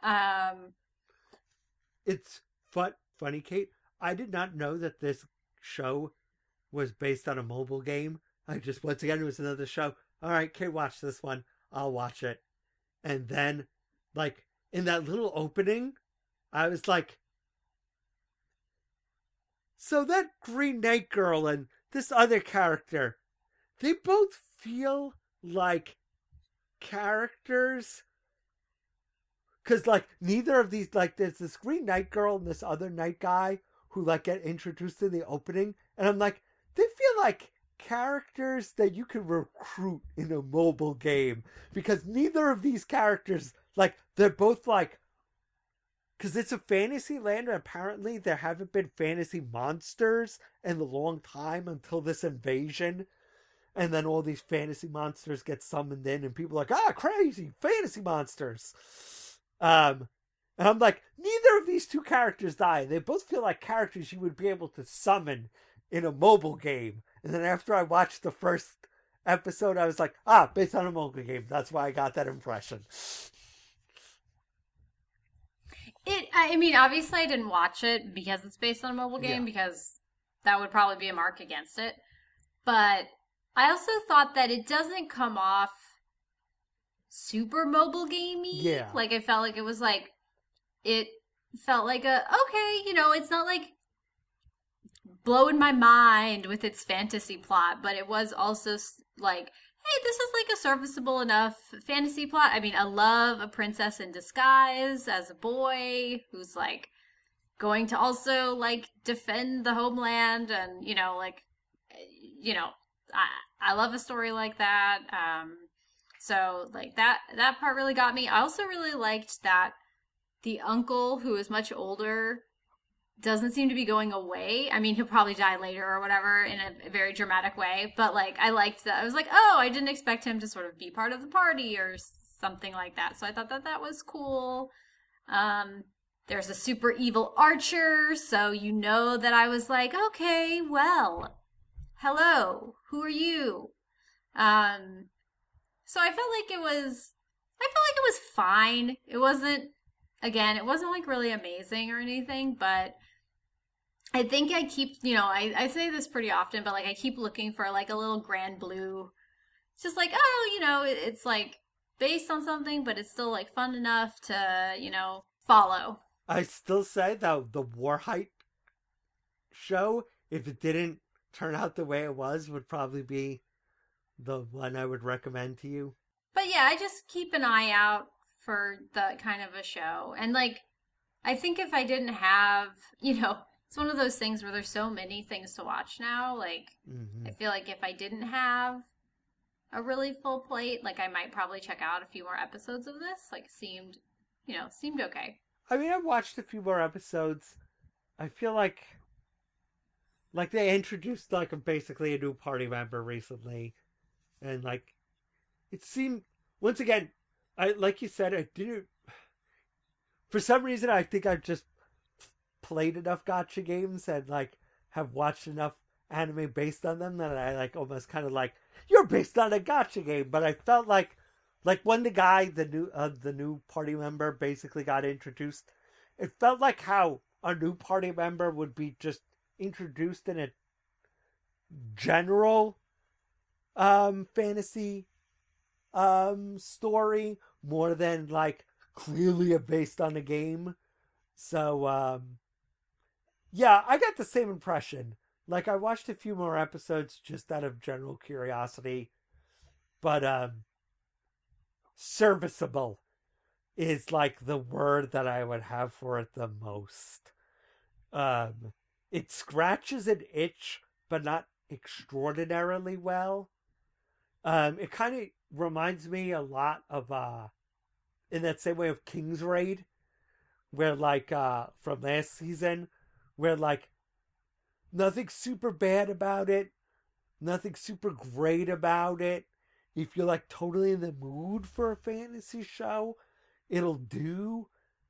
It's funny, Kate. I did not know that this show was based on a mobile game. I just, once again, it was another show. All right, Kate, watch this one. I'll watch it. And then, like, in that little opening, I was like, so that Green Knight girl and this other character, they both feel like characters. Because, like, neither of these, like, there's this Green Knight girl and this other knight guy who, like, get introduced in the opening. And I'm like, they feel like characters that you can recruit in a mobile game. Because neither of these characters, like, they're both like, because it's a fantasy land, and apparently there haven't been fantasy monsters in a long time until this invasion. And then all these fantasy monsters get summoned in, and people are like, crazy, fantasy monsters. And I'm like, neither of these two characters die. They both feel like characters you would be able to summon in a mobile game. And then after I watched the first episode, I was like, based on a mobile game. That's why I got that impression. I mean, obviously I didn't watch it because it's based on a mobile game, because that would probably be a mark against it. But I also thought that it doesn't come off super mobile gamey. Yeah. Like, I felt like it was like, it felt like it's not like blowing my mind with its fantasy plot, but it was also like, hey, this is like a serviceable enough fantasy plot. I mean, I love a princess in disguise as a boy who's like going to also like defend the homeland, and I love a story like that. So like that part really got me. I also really liked that the uncle, who is much older, doesn't seem to be going away. I mean, he'll probably die later or whatever in a very dramatic way. But, like, I liked that. I was like, I didn't expect him to sort of be part of the party or something like that. So I thought that was cool. There's a super evil archer. So you know that I was like, okay, well, hello, who are you? So I felt like it was fine. It wasn't like really amazing or anything, but I think I keep, I say this pretty often, but like I keep looking for like a little Grand Blue. It's just like, it's like based on something, but it's still like fun enough to, follow. I still say that the Warhite show, if it didn't turn out the way it was, would probably be the one I would recommend to you. But yeah, I just keep an eye out for that kind of a show. And like, I think if I didn't have, it's one of those things where there's so many things to watch now. Like, I feel like if I didn't have a really full plate, like I might probably check out a few more episodes of this. Like, seemed okay. I mean, I've watched a few more episodes. I feel like they introduced like basically a new party member recently. And like, it seemed, once again, like you said, I didn't, for some reason, I think I've just played enough gacha games and like have watched enough anime based on them that I like almost kind of like, you're based on a gacha game. But I felt like when the new party member basically got introduced, it felt like how a new party member would be just introduced in a general fantasy story more than like clearly based on a game. So, yeah, I got the same impression. Like, I watched a few more episodes just out of general curiosity. But, serviceable is like the word that I would have for it the most. It scratches an itch, but not extraordinarily well. It kind of reminds me a lot of, in that same way of King's Raid, where like, from last season, where like, nothing super bad about it, nothing super great about it. If you're like totally in the mood for a fantasy show, it'll do.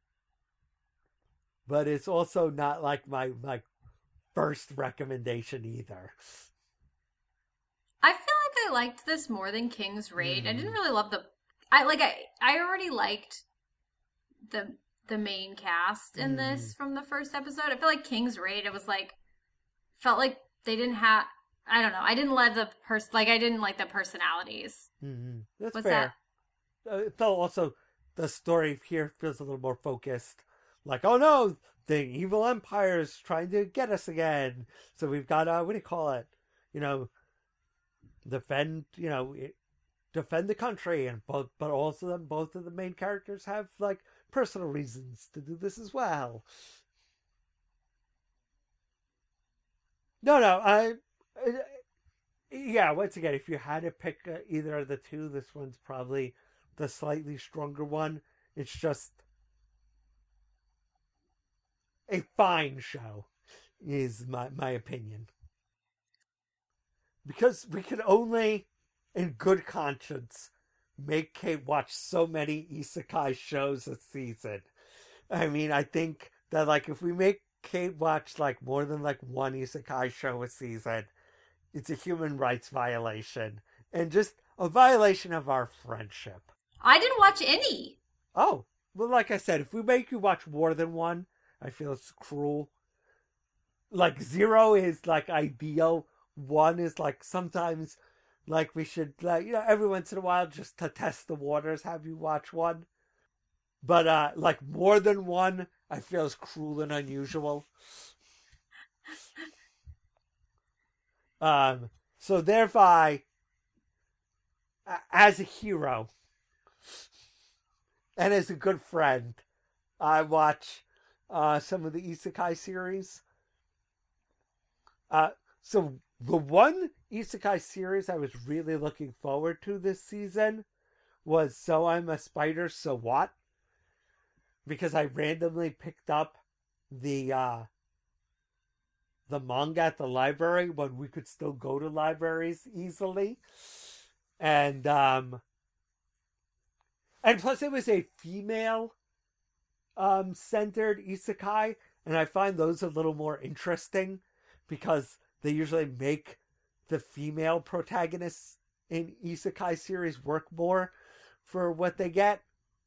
But it's also not like my first recommendation either. I feel like I liked this more than King's Raid. I didn't really love I already liked the main cast in this from the first episode. I feel like King's Raid, it was like, felt like they didn't have, I don't know, I didn't like I didn't like the personalities. That's What's fair. It felt also, the story here feels a little more focused. Like, oh no, the evil empire is trying to get us again. So we've got, what do you call it? Defend the country. And but also both of the main characters have like personal reasons to do this as well. Yeah, once again, if you had to pick either of the two, this one's probably the slightly stronger one. It's just a fine show, is my opinion. Because we can only, in good conscience, make Kate watch so many isekai shows a season. I mean, I think that, like, if we make Kate watch, like, more than, like, one isekai show a season, it's a human rights violation. And just a violation of our friendship. I didn't watch any. Oh, well, like I said, if we make you watch more than one, I feel it's cruel. Like, 0 is, like, ideal. 1 is, like, sometimes, like, we should, like, every once in a while, just to test the waters, have you watch one. But, like, more than one, I feel is cruel and unusual. So thereby, as a hero, and as a good friend, I watch some of the isekai series. So the one isekai series I was really looking forward to this season was So I'm a Spider, So What? Because I randomly picked up the manga at the library when we could still go to libraries easily. And plus it was a female centered isekai, and I find those a little more interesting because they usually make the female protagonists in isekai series work more for what they get.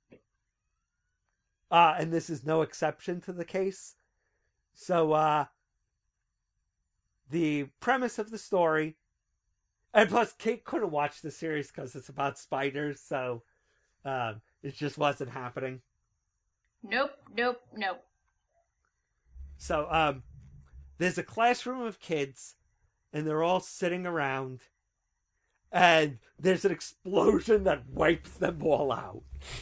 And this is no exception to the case. So, the premise of the story, and plus Kate couldn't watch the series because it's about spiders, so it just wasn't happening. Nope. So, there's a classroom of kids, and they're all sitting around, and there's an explosion that wipes them all out.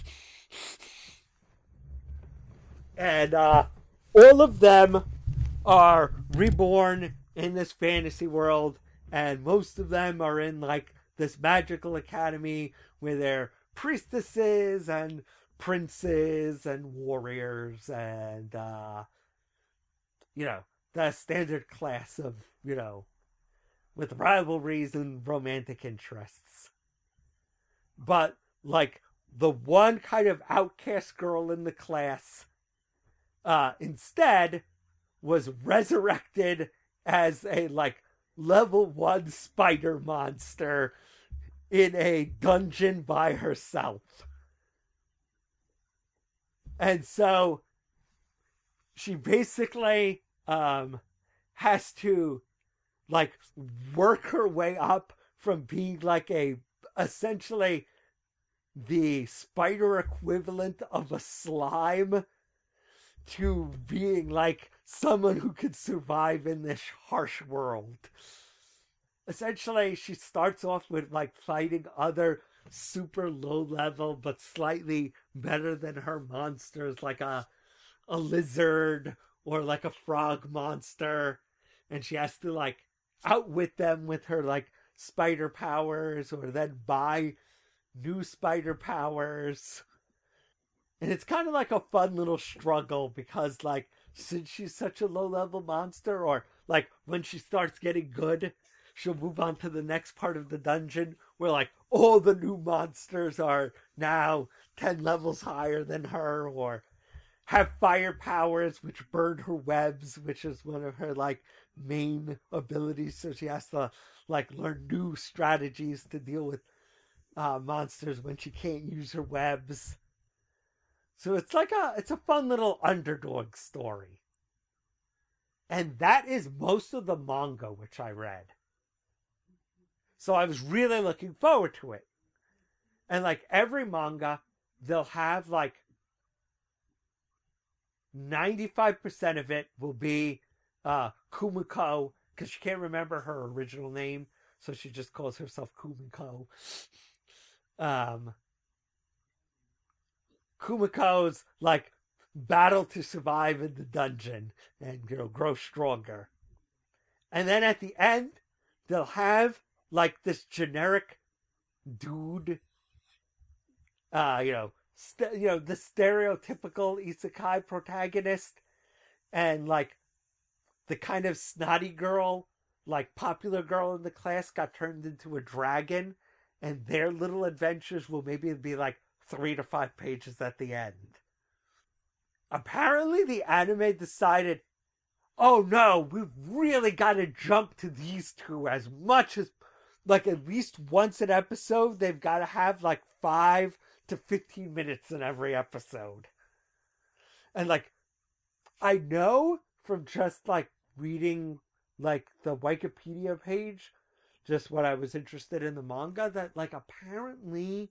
And all of them are reborn in this fantasy world, and most of them are in like this magical academy where they're priestesses and princes and warriors and the standard class of, with rivalries and romantic interests. But like the one kind of outcast girl in the class instead was resurrected as a like level 1 spider monster in a dungeon by herself. And so she basically has to like work her way up from being like a essentially the spider equivalent of a slime to being like someone who could survive in this harsh world. Essentially, she starts off with like fighting other super low level but slightly better than her monsters, like a lizard or like a frog monster, and she has to like outwit them with her like spider powers or then buy new spider powers. And it's kind of like a fun little struggle because like since she's such a low level monster, or like when she starts getting good, she'll move on to the next part of the dungeon where like all the new monsters are now 10 levels higher than her, or have fire powers which burn her webs, which is one of her like main abilities. So she has to like learn new strategies to deal with monsters when she can't use her webs. So it's like it's a fun little underdog story. And that is most of the manga which I read. So I was really looking forward to it. And like every manga, they'll have like 95% of it will be Kumiko, because she can't remember her original name, so she just calls herself Kumiko. Kumiko's like battle to survive in the dungeon and, you know, grow stronger. And then at the end, they'll have like this generic dude, the stereotypical isekai protagonist, and like the kind of snotty girl, like popular girl in the class got turned into a dragon, and their little adventures will maybe be like 3 to 5 pages at the end. Apparently the anime decided, oh no, we've really got to jump to these two as much as, like at least once an episode, they've got to have like 5 to 15 minutes in every episode. And like, I know from just like reading like the Wikipedia page, just when I was interested in the manga, that like apparently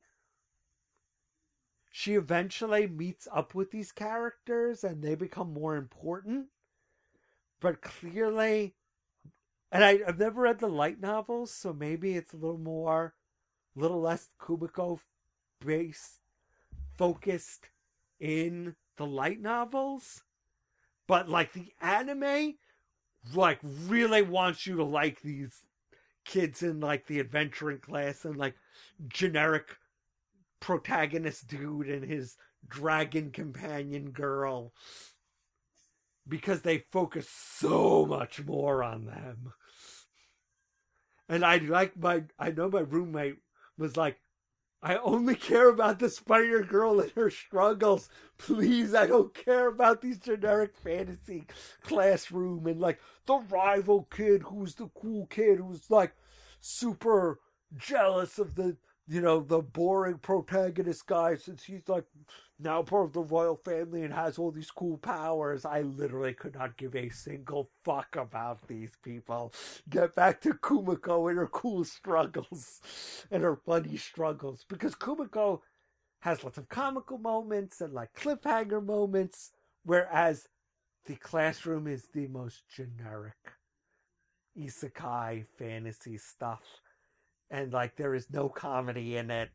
she eventually meets up with these characters and they become more important. But clearly, and I've never read the light novels, so maybe it's a little less Kumiko based, focused in the light novels. But like the anime, like really wants you to like these kids in like the adventuring class and like generic protagonist dude and his dragon companion girl, because they focus so much more on them. And I know my roommate was like, I only care about the spider girl and her struggles. Please, I don't care about these generic fantasy classroom and like the rival kid who's the cool kid who's like super jealous of the boring protagonist guy since he's like now part of the royal family and has all these cool powers. I literally could not give a single fuck about these people. Get back to Kumiko and her cool struggles and her funny struggles, because Kumiko has lots of comical moments and like cliffhanger moments, whereas the classroom is the most generic isekai fantasy stuff. And like there is no comedy in it.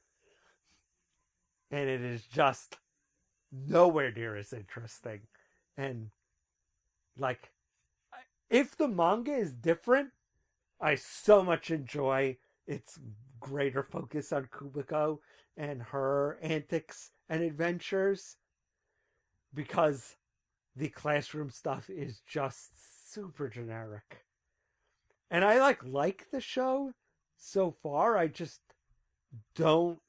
And it is just nowhere near as interesting. And like, if the manga is different, I so much enjoy its greater focus on Kumiko and her antics and adventures, because the classroom stuff is just super generic. And I like the show so far. I just don't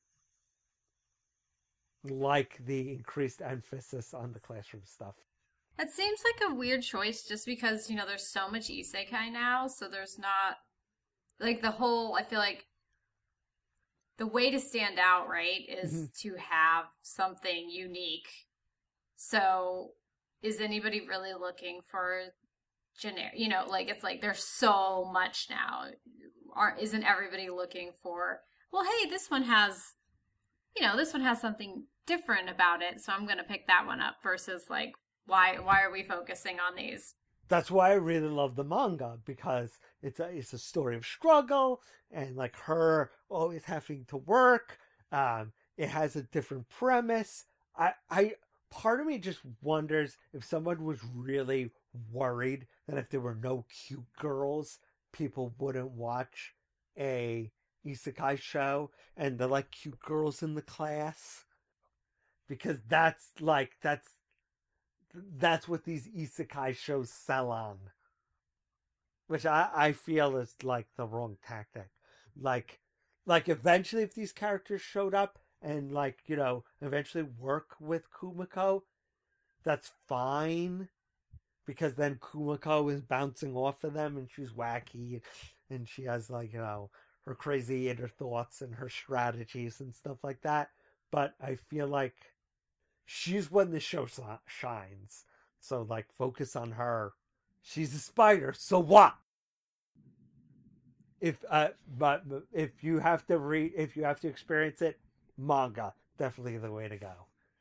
like the increased emphasis on the classroom stuff. It seems like a weird choice just because, there's so much isekai now, so there's not, like, the whole, I feel like, the way to stand out, right, is to have something unique. So, is anybody really looking for generic, it's like, there's so much now. Isn't everybody looking for, well, hey, this one has this one has something different about it, so I'm going to pick that one up versus like, why are we focusing on these? That's why I really love the manga, because it's a story of struggle and like her always having to work. It has a different premise. I part of me just wonders if someone was really worried that if there were no cute girls, people wouldn't watch a isekai show, and they're like cute girls in the class, because that's what these isekai shows sell on, which I feel is like the wrong tactic. Like eventually, if these characters showed up and like eventually work with Kumiko, that's fine, because then Kumiko is bouncing off of them and she's wacky, and she has like her crazy inner thoughts and her strategies and stuff like that. But I feel like she's when the show shines. So like focus on her. She's a spider, so what? But if you have to experience it, manga definitely the way to go.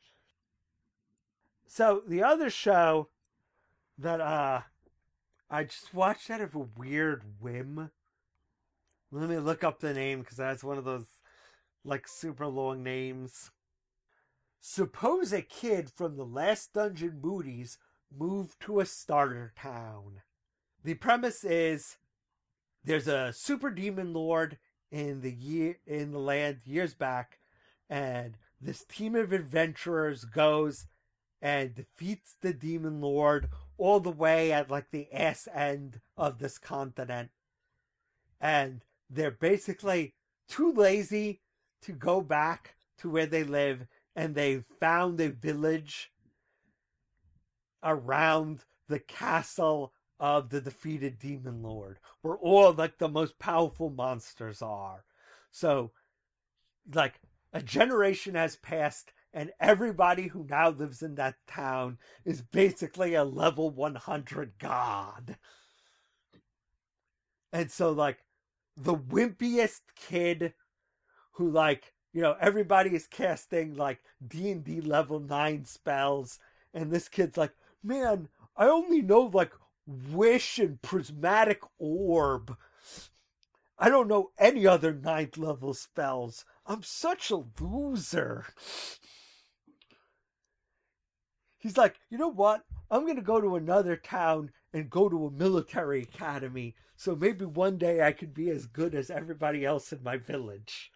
So the other show that I just watched out of a weird whim. Let me look up the name, because that's one of those like super long names. Suppose a kid from the Last Dungeon Moody's moved to a starter town. The premise is there's a super demon lord in the land years back, and this team of adventurers goes and defeats the demon lord all the way at like the ass end of this continent. And they're basically too lazy to go back to where they live, and they found a village around the castle of the defeated demon lord, where all like the most powerful monsters are. So like a generation has passed, and everybody who now lives in that town is basically a level 100 god. And so like the wimpiest kid who like everybody is casting like D&D level 9 spells, and this kid's like, man, I only know like wish and prismatic orb. I don't know any other 9th level spells. I'm such a loser. He's like, you know what? I'm going to go to another town and go to a military academy, so maybe one day I could be as good as everybody else in my village.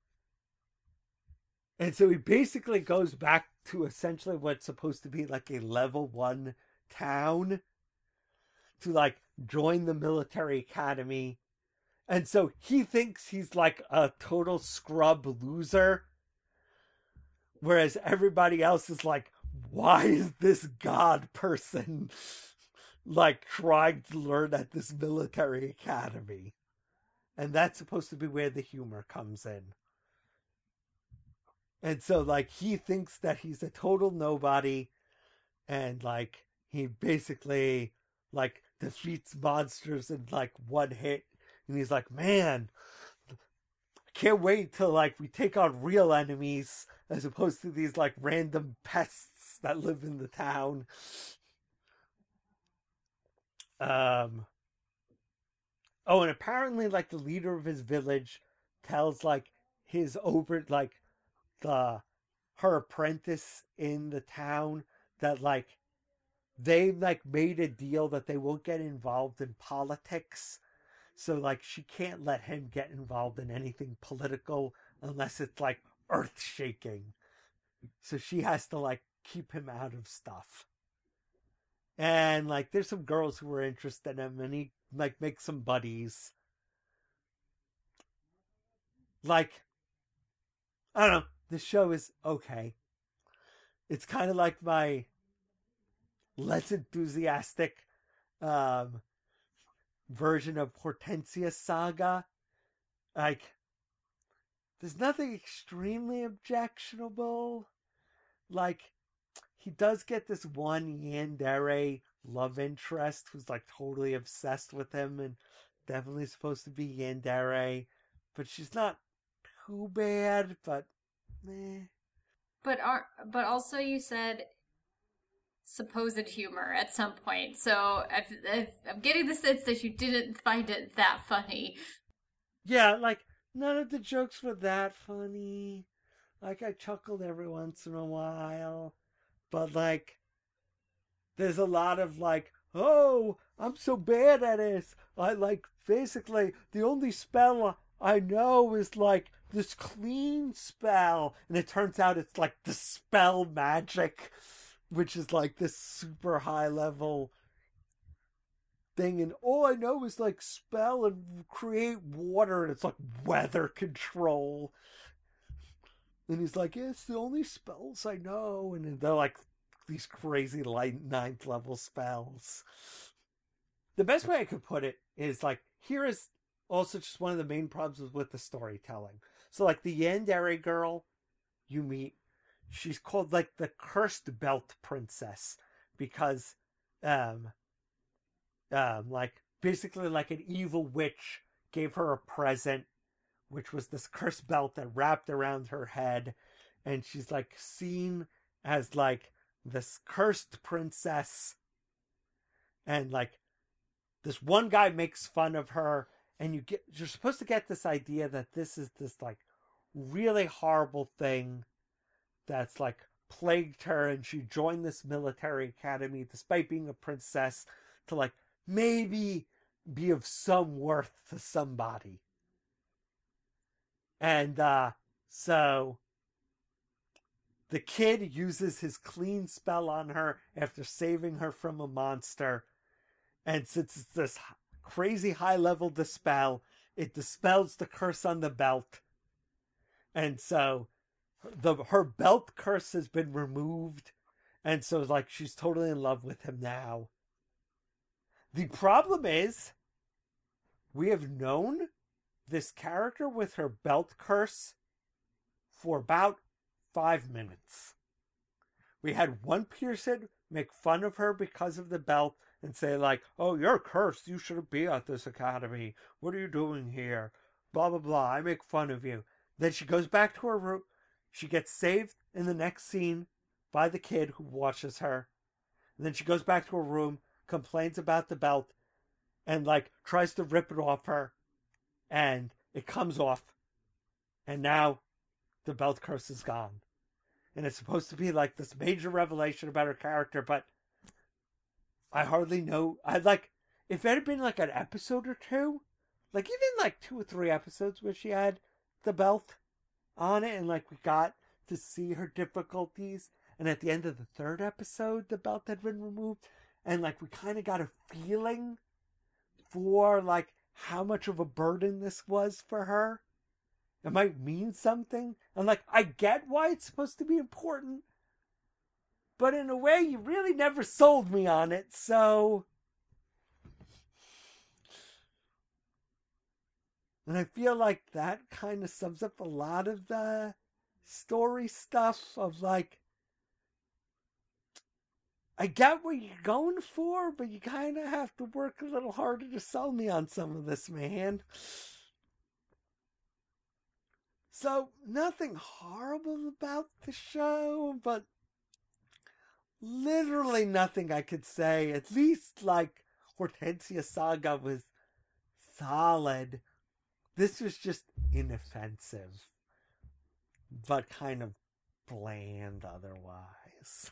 And so he basically goes back to essentially what's supposed to be like a level 1 town to like join the military academy. And so he thinks he's like a total scrub loser, whereas everybody else is like, why is this god person like trying to learn at this military academy? And that's supposed to be where the humor comes in. And so like he thinks that he's a total nobody, and like he basically like defeats monsters in like one hit, and he's like, man, I can't wait till like we take on real enemies as opposed to these like random pests that live in the town. And apparently like the leader of his village tells like his her apprentice in the town that like they like made a deal that they won't get involved in politics. So like she can't let him get involved in anything political unless it's like earth shaking. So she has to like keep him out of stuff. And like there's some girls who are interested in him, and he like makes some buddies. Like, I don't know, the show is okay. It's kind of like my less enthusiastic version of Hortensia Saga. Like, there's nothing extremely objectionable. Like, he does get this one yandere love interest who's like totally obsessed with him and definitely supposed to be yandere, but she's not too bad. But meh. But also you said supposed humor at some point, so I'm getting the sense that you didn't find it that funny. Yeah, like, none of the jokes were that funny. Like, I chuckled every once in a while. But, like, there's a lot of, like, oh, I'm so bad at this. I, like, basically, the only spell I know is, like, this clean spell. And it turns out it's, like, the spell magic, which is, like, this super high level thing, and all I know is like spell and create water, and it's like weather control. And he's like, yeah, it's the only spells I know, and they're like these crazy light ninth level spells. The best way I could put it is like, here is also just one of the main problems with the storytelling. So like the Yandere girl you meet, she's called like the Cursed Belt Princess because like basically like an evil witch gave her a present, which was this cursed belt that wrapped around her head, and she's like seen as like this cursed princess, and like this one guy makes fun of her, and you're supposed to get this idea that this is this like really horrible thing that's like plagued her, and she joined this military academy despite being a princess to like maybe be of some worth to somebody. And so the kid uses his clean spell on her after saving her from a monster. And since it's this crazy high level dispel, it dispels the curse on the belt. And so her belt curse has been removed. And so like she's totally in love with him now. The problem is, we have known this character with her belt curse for about 5 minutes. We had one person make fun of her because of the belt and say like, oh, you're cursed, you shouldn't be at this academy, what are you doing here, blah blah blah, I make fun of you. Then she goes back to her room, she gets saved in the next scene by the kid who watches her, and then she goes back to her room, complains about the belt, and like tries to rip it off her, and it comes off, and now the belt curse is gone. And it's supposed to be like this major revelation about her character, but I hardly know. I'd like, if it had been like an episode or two, like even like 2 or 3 episodes where she had the belt on it, and like we got to see her difficulties, and at the end of the 3rd episode the belt had been removed, and like we kind of got a feeling for like how much of a burden this was for her. It might mean something, and like I get why it's supposed to be important, but in a way you really never sold me on it. So, and I feel like that kind of sums up a lot of the story stuff of like, I get what you're going for, but you kind of have to work a little harder to sell me on some of this, man. So, nothing horrible about the show, but literally nothing I could say. At least, like, Hortensia Saga was solid. This was just inoffensive, but kind of bland otherwise.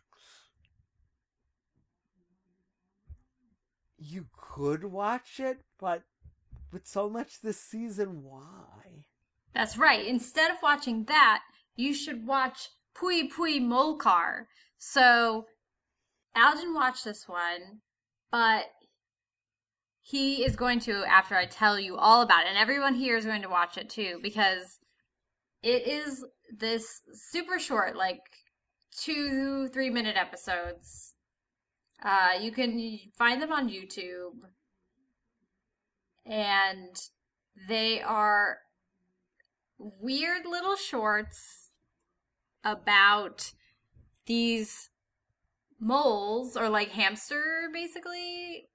You could watch it, but with so much this season, why? That's right. Instead of watching that, you should watch Pui Pui Molcar. So, Algin watched this one, but he is going to, after I tell you all about it, and everyone here is going to watch it too, because it is this super short, like 2-3 minute episodes. You can find them on YouTube, and they are weird little shorts about these moles, or like hamster, basically,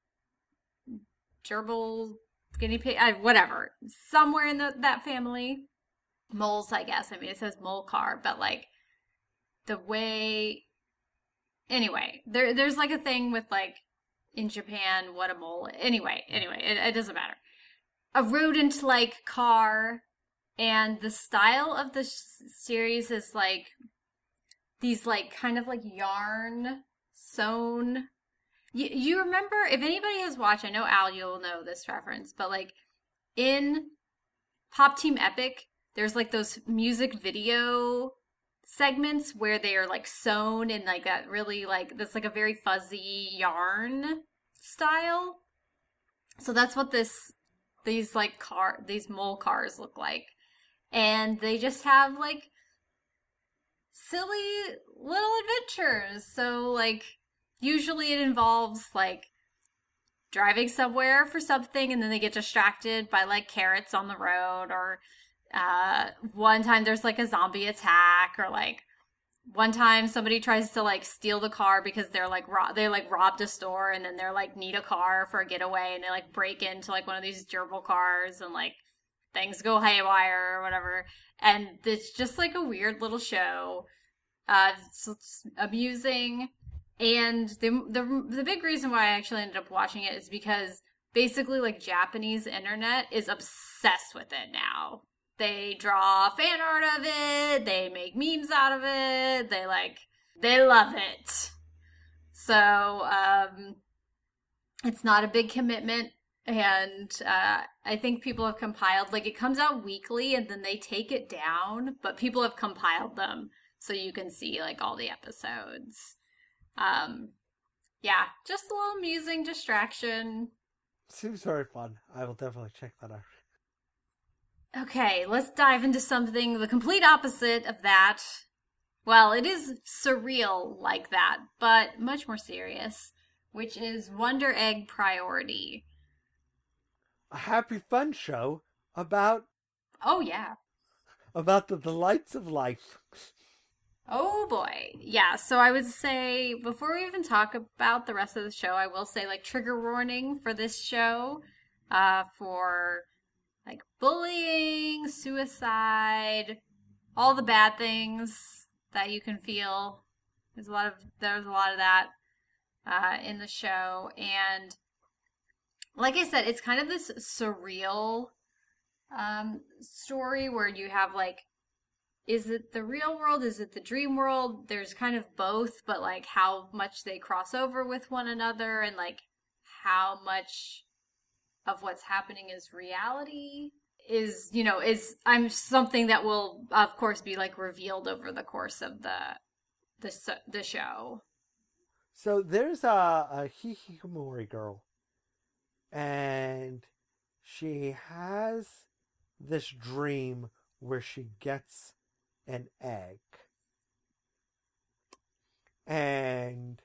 gerbil, guinea pig, whatever, somewhere in that family, moles, I guess. I mean, it says mole car, but like the way. Anyway, there's like a thing with like in Japan, what a mole. Anyway, it doesn't matter. A rodent like car, and the style of the series is like these like kind of like yarn sewn. You remember, if anybody has watched, I know Al, you'll know this reference, but like in Pop Team Epic, there's like those music video segments where they are like sewn in like that really like that's like a very fuzzy yarn style. So that's what these mole cars look like. And they just have like silly little adventures. So like usually it involves like driving somewhere for something and then they get distracted by like carrots on the road, or one time there's like a zombie attack, or like one time somebody tries to like steal the car because they're like they like robbed a store and then they're like need a car for a getaway, and they like break into like one of these gerbil cars and like things go haywire or whatever. And it's just like a weird little show. It's amusing. And the big reason why I actually ended up watching it is because basically like Japanese internet is obsessed with it now. They draw fan art of it, they make memes out of it, they love it. So it's not a big commitment, and I think people have compiled, like it comes out weekly and then they take it down, but people have compiled them so you can see like all the episodes. Yeah, just a little amusing distraction. Seems very fun. I will definitely check that out. Okay, let's dive into something the complete opposite of that. Well, it is surreal like that, but much more serious, which is Wonder Egg Priority. A happy fun show about... Oh, yeah. About the delights of life. Oh boy. Yeah, so I would say, before we even talk about the rest of the show, I will say, like, trigger warning for this show, for, like, bullying, suicide, all the bad things that you can feel. There's a lot of that, in the show, and, like I said, it's kind of this surreal, story where you have, like, is it the real world? Is it the dream world? There's kind of both, but like how much they cross over with one another, and like how much of what's happening is reality is something that will of course be like revealed over the course of the show. So there's a hikikomori girl, and she has this dream where she gets an egg, and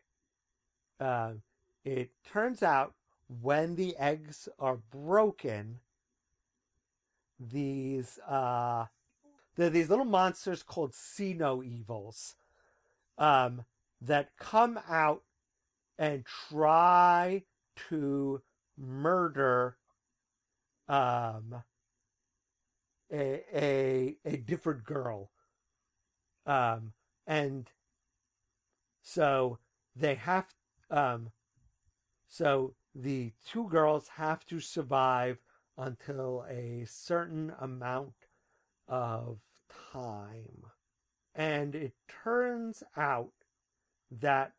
it turns out when the eggs are broken, there are these little monsters called Xeno-Evils that come out and try to murder a different girl. And so they have, so the two girls have to survive until a certain amount of time. And it turns out that,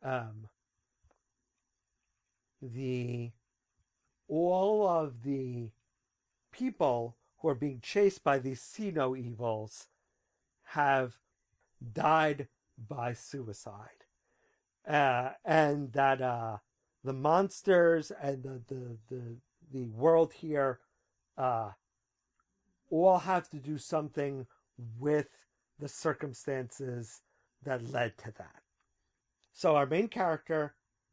all of the people who are being chased by these Xeno-Evils have died by suicide, and that the monsters and the world here all have to do something with the circumstances that led to that. So our main character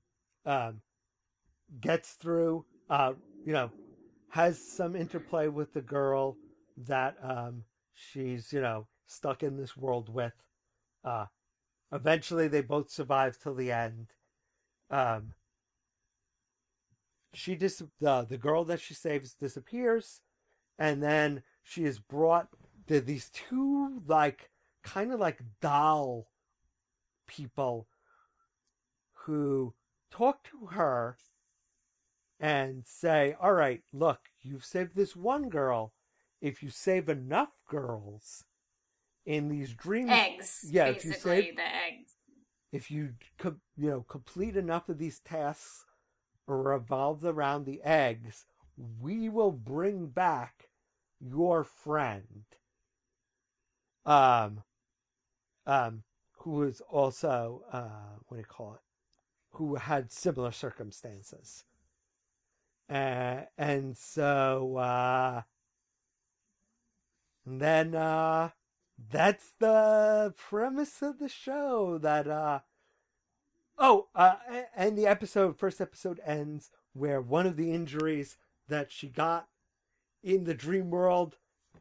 gets through, has some interplay with the girl that she's, stuck in this world with. Eventually they both survive till the end. The girl that she saves disappears, and then she is brought there are these two, like, kind of like doll people who talk to her and say, all right, look, you've saved this one girl. If you save enough girls in these dreams... Eggs, yeah, basically, if you save, the eggs. If you, complete enough of these tasks revolved around the eggs, we will bring back your friend. Who is also, who had similar circumstances. And so, then, that's the premise of the show. That, and the first episode ends where one of the injuries that she got in the dream world,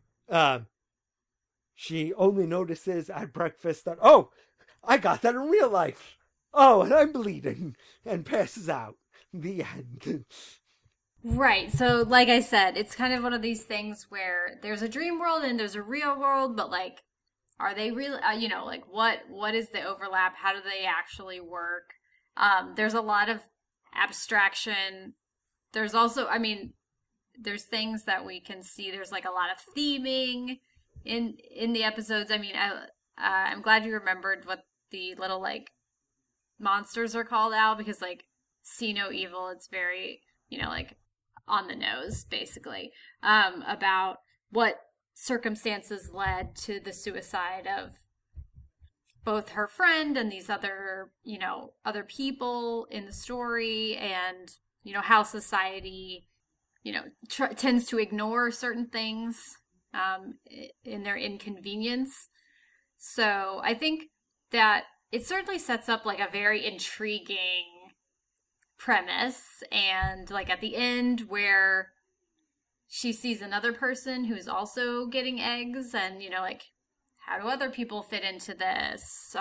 she only notices at breakfast that, oh, I got that in real life. Oh, and I'm bleeding, and passes out. The end. Right. So, like I said, it's kind of one of these things where there's a dream world and there's a real world, but like, are they really, like what is the overlap? How do they actually work? There's a lot of abstraction. There's also, there's things that we can see. There's like a lot of theming in the episodes. I'm glad you remembered what the little like monsters are called, Al, because like see no evil. It's very, like on the nose, basically, about what circumstances led to the suicide of both her friend and these other, other people in the story, and, how society, tends to ignore certain things in their inconvenience. So I think that it certainly sets up like a very intriguing premise, and like at the end where she sees another person who's also getting eggs, and like, how do other people fit into this?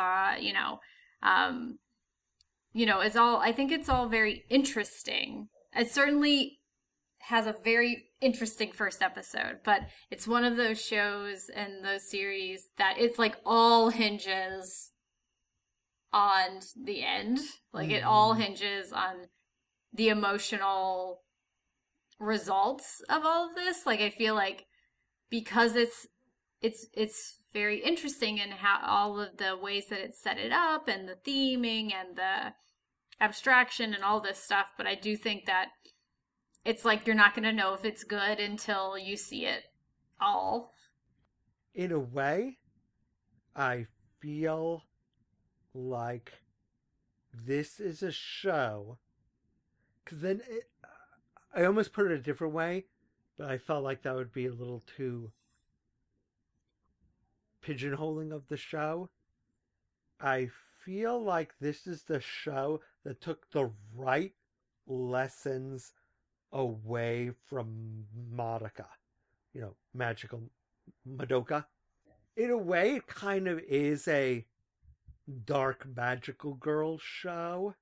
It's all, I think it's all very interesting. It certainly has a very interesting first episode, but it's one of those shows and those series that it's like all hinges on the end. Like it all hinges on the emotional results of all of this. Like I feel like because it's very interesting in how all of the ways that it set it up and the theming and the abstraction and all this stuff, but I do think that it's like you're not going to know if it's good until you see it all. In a way, I feel like this is a show, because then I almost put it a different way, but I felt like that would be a little too pigeonholing of the show. I feel like this is the show that took the right lessons away from Madoka. Magical Madoka. In a way, it kind of is a dark magical girl show.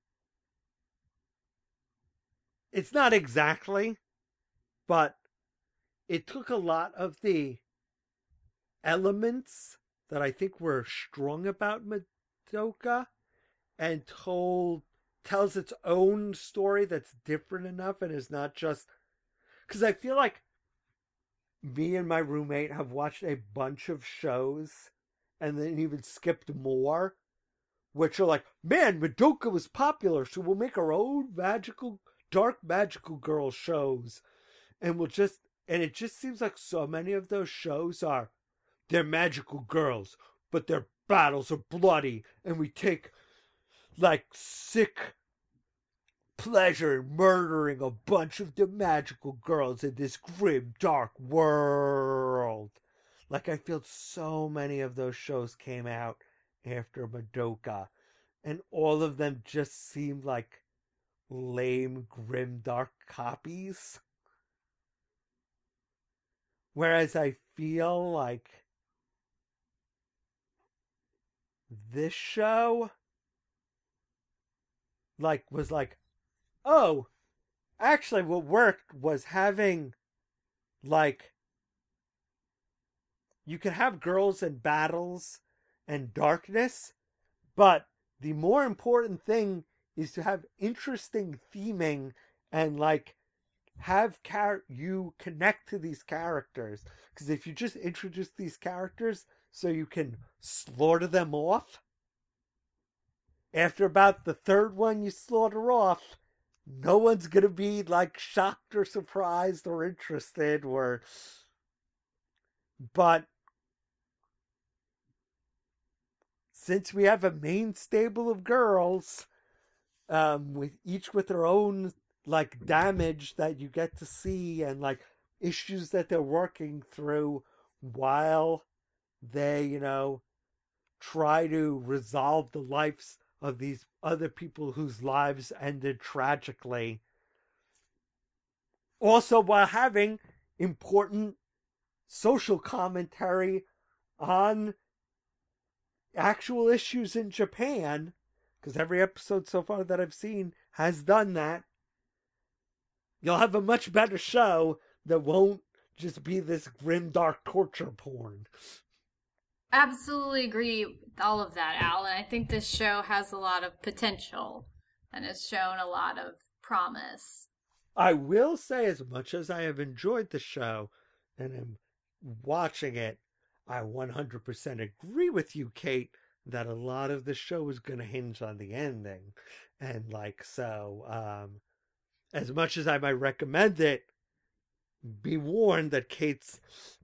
It's not exactly, but it took a lot of the elements that I think were strong about Madoka and tells its own story that's different enough and is not just... Because I feel like me and my roommate have watched a bunch of shows and then even skipped more, which are like, man, Madoka was popular, so we'll make our own dark magical girl shows. And it just seems like so many of those shows they're magical girls, but their battles are bloody, and we take like sick pleasure in murdering a bunch of the magical girls in this grim, dark world. Like, I feel so many of those shows came out after Madoka, and all of them just seemed like lame, grim, dark copies. Whereas I feel like this show was like, oh, actually what worked was having you can have girls and battles and darkness, but the more important thing is to have interesting theming and like have you connect to these characters. Because if you just introduce these characters so you can slaughter them off, after about the third one you slaughter off, no one's gonna be like shocked or surprised or interested or. But since we have a main stable of girls, with each with their own like damage that you get to see and like issues that they're working through while they, try to resolve the lives of these other people whose lives ended tragically. Also, while having important social commentary on actual issues in Japan, because every episode so far that I've seen has done that, you'll have a much better show that won't just be this grim, dark torture porn. Absolutely agree with all of that, Al. And I think this show has a lot of potential and has shown a lot of promise. I will say, as much as I have enjoyed the show and am watching it, I 100% agree with you, Kate, that a lot of the show is going to hinge on the ending. And as much as I might recommend it, be warned that Kate's,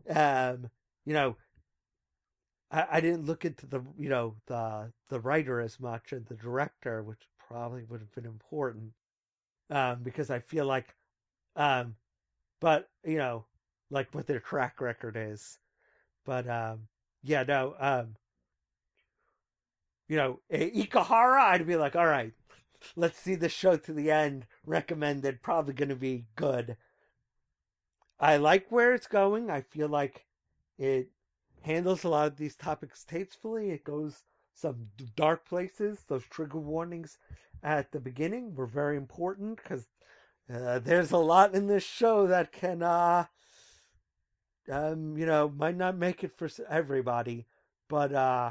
I didn't look into the writer as much and the director, which probably would have been important, because I feel like, but like what their track record is, but Ikuhara, I'd be like, all right, let's see the show to the end. Recommended, probably going to be good. I like where it's going. I feel like it handles a lot of these topics tastefully. It goes some dark places. Those trigger warnings at the beginning were very important because there's a lot in this show that can, might not make it for everybody. But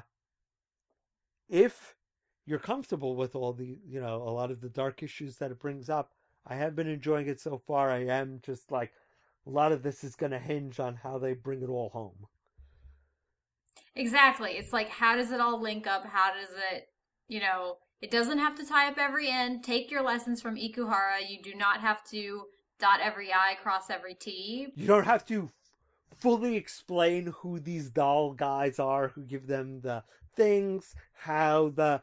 if you're comfortable with all the, a lot of the dark issues that it brings up, I have been enjoying it so far. I am just like, a lot of this is going to hinge on how they bring it all home. Exactly. It's like, how does it all link up? How does it, it doesn't have to tie up every end. Take your lessons from Ikuhara. You do not have to dot every I, cross every T. You don't have to fully explain who these doll guys are, who give them the things, how the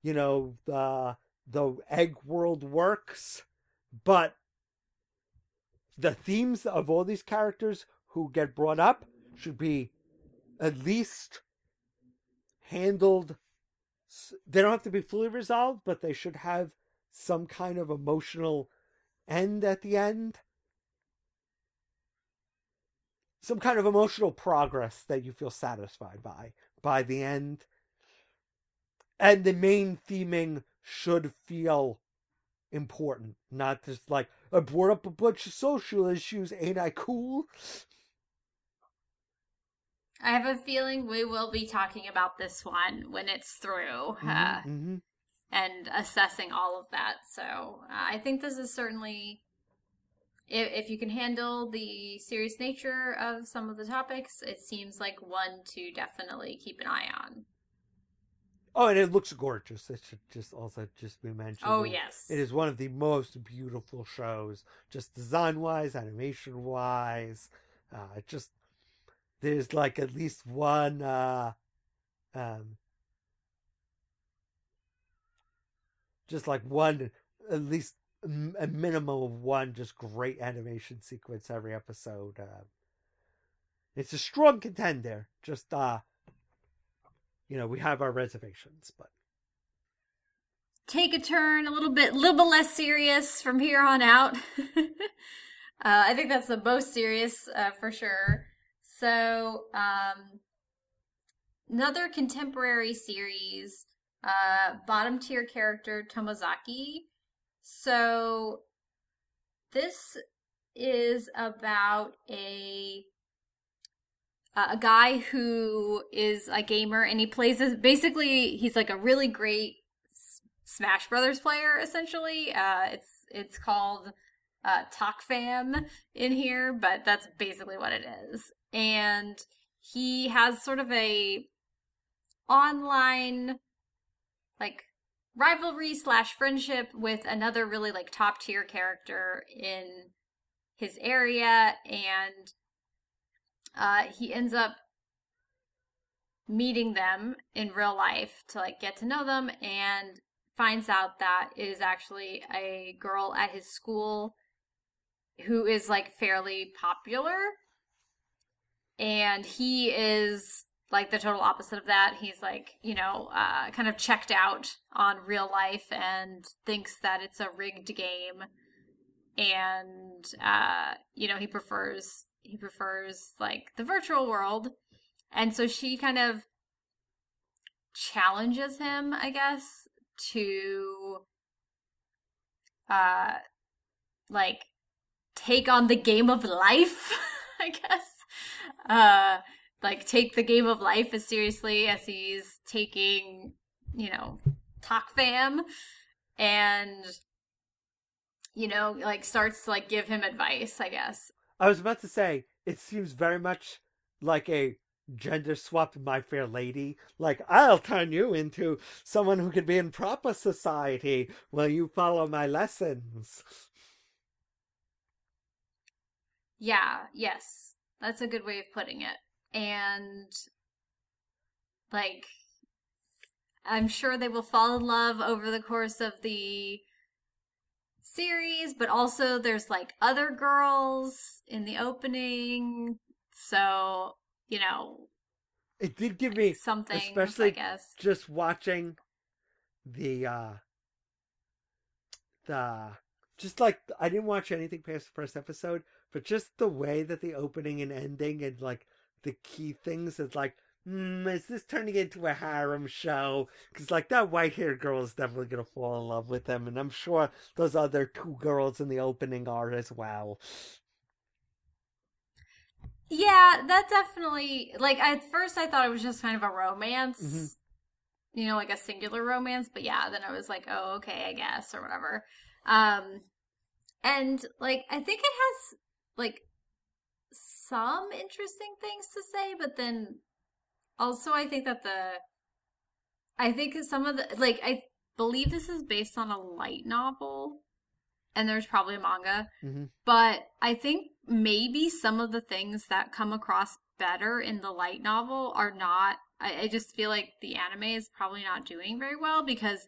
egg world works. But the themes of all these characters who get brought up should be at least handled. They don't have to be fully resolved, but they should have some kind of emotional end at the end. Some kind of emotional progress that you feel satisfied by the end. And the main theming should feel important, not just like, I brought up a bunch of social issues, ain't I cool? I have a feeling we will be talking about this one when it's through, and assessing all of that. So I think this is certainly, if you can handle the serious nature of some of the topics, it seems like one to definitely keep an eye on. Oh, and it looks gorgeous. It should just be mentioned. Oh, yes. It is one of the most beautiful shows, just design-wise, animation-wise. There's like at least one, just like one, at least a minimum of one just great animation sequence every episode. It's a strong contender. Just, we have our reservations, but take a turn a little bit less serious from here on out. I think that's the most serious, for sure. So, another contemporary series, bottom tier character Tomozaki. So, this is about a a guy who is a gamer, and he plays basically he's like a really great Smash Brothers player. Essentially, it's called Talk Fam in here, but that's basically what it is. And he has sort of a online like rivalry / friendship with another really like top tier character in his area, and he ends up meeting them in real life to like get to know them, and finds out that it is actually a girl at his school who is like fairly popular, and he is like the total opposite of that. He's like, kind of checked out on real life and thinks that it's a rigged game, and he prefers like the virtual world. And so she kind of challenges him, I guess, to like take on the game of life, I guess. Like take the game of life as seriously as he's taking, Talk Fam, and like starts to like give him advice, I guess. I was about to say, it seems very much like a gender swap My Fair Lady. Like, I'll turn you into someone who can be in proper society while you follow my lessons. Yeah, yes. That's a good way of putting it. And, like, I'm sure they will fall in love over the course of the series, but also there's, like, other girls in the opening, so, it did give me something, especially I guess. Just watching just like, I didn't watch anything past the first episode, but just the way that the opening and ending and like the key things is like, is this turning into a harem show? Because like that white-haired girl is definitely gonna fall in love with him, and I'm sure those other two girls in the opening are as well. Yeah, that definitely, like, at first I thought it was just kind of a romance, like a singular romance, but yeah, then I was like, oh, okay, I guess, or whatever. And, like, I think it has, like, some interesting things to say, but then also I think that some of the, like, I believe this is based on a light novel, and there's probably a manga, but I think maybe some of the things that come across better in the light novel are not, I just feel like the anime is probably not doing very well because,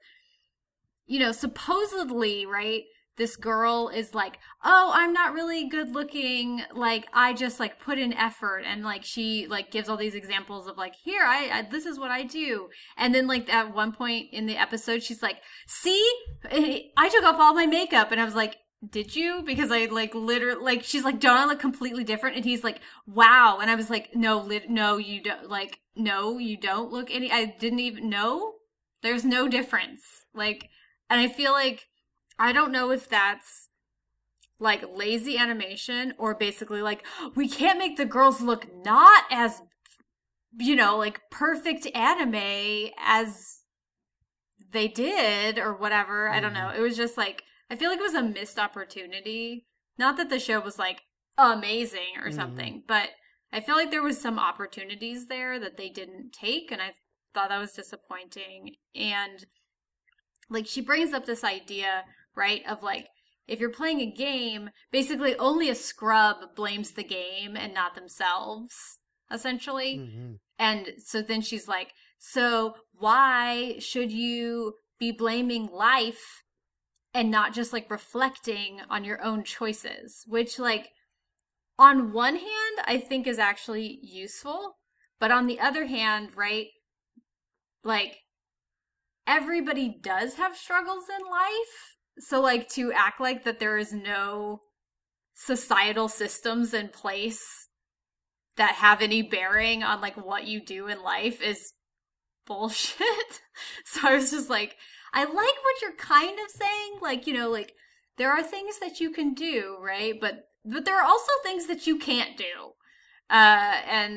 supposedly, right, this girl is like, oh, I'm not really good looking, like, I just, like, put in effort, and, like, she, like, gives all these examples of, like, here, I this is what I do, and then, like, at one point in the episode, she's like, see, I took off all my makeup, and I was like, did you? Because I, like, literally, like, she's like, don't I look completely different? And he's like, wow, and I was like, no, you don't, like, no, you don't look any, I didn't even know, there's no difference, like, and I feel like, I don't know if that's like lazy animation or basically like, we can't make the girls look not as, like perfect anime as they did or whatever. I don't know. It was just like, I feel like it was a missed opportunity. Not that the show was like amazing or something, but I feel like there was some opportunities there that they didn't take, and I thought that was disappointing. And like, she brings up this idea, right, of like, if you're playing a game, basically only a scrub blames the game and not themselves, essentially. And so then she's like, so why should you be blaming life and not just like reflecting on your own choices? Which, like, on one hand, I think is actually useful, but on the other hand, right, like, everybody does have struggles in life. So, like, to act like that there is no societal systems in place that have any bearing on, like, what you do in life is bullshit. So I was just like, I like what you're kind of saying. Like, like, there are things that you can do, right? But there are also things that you can't do. And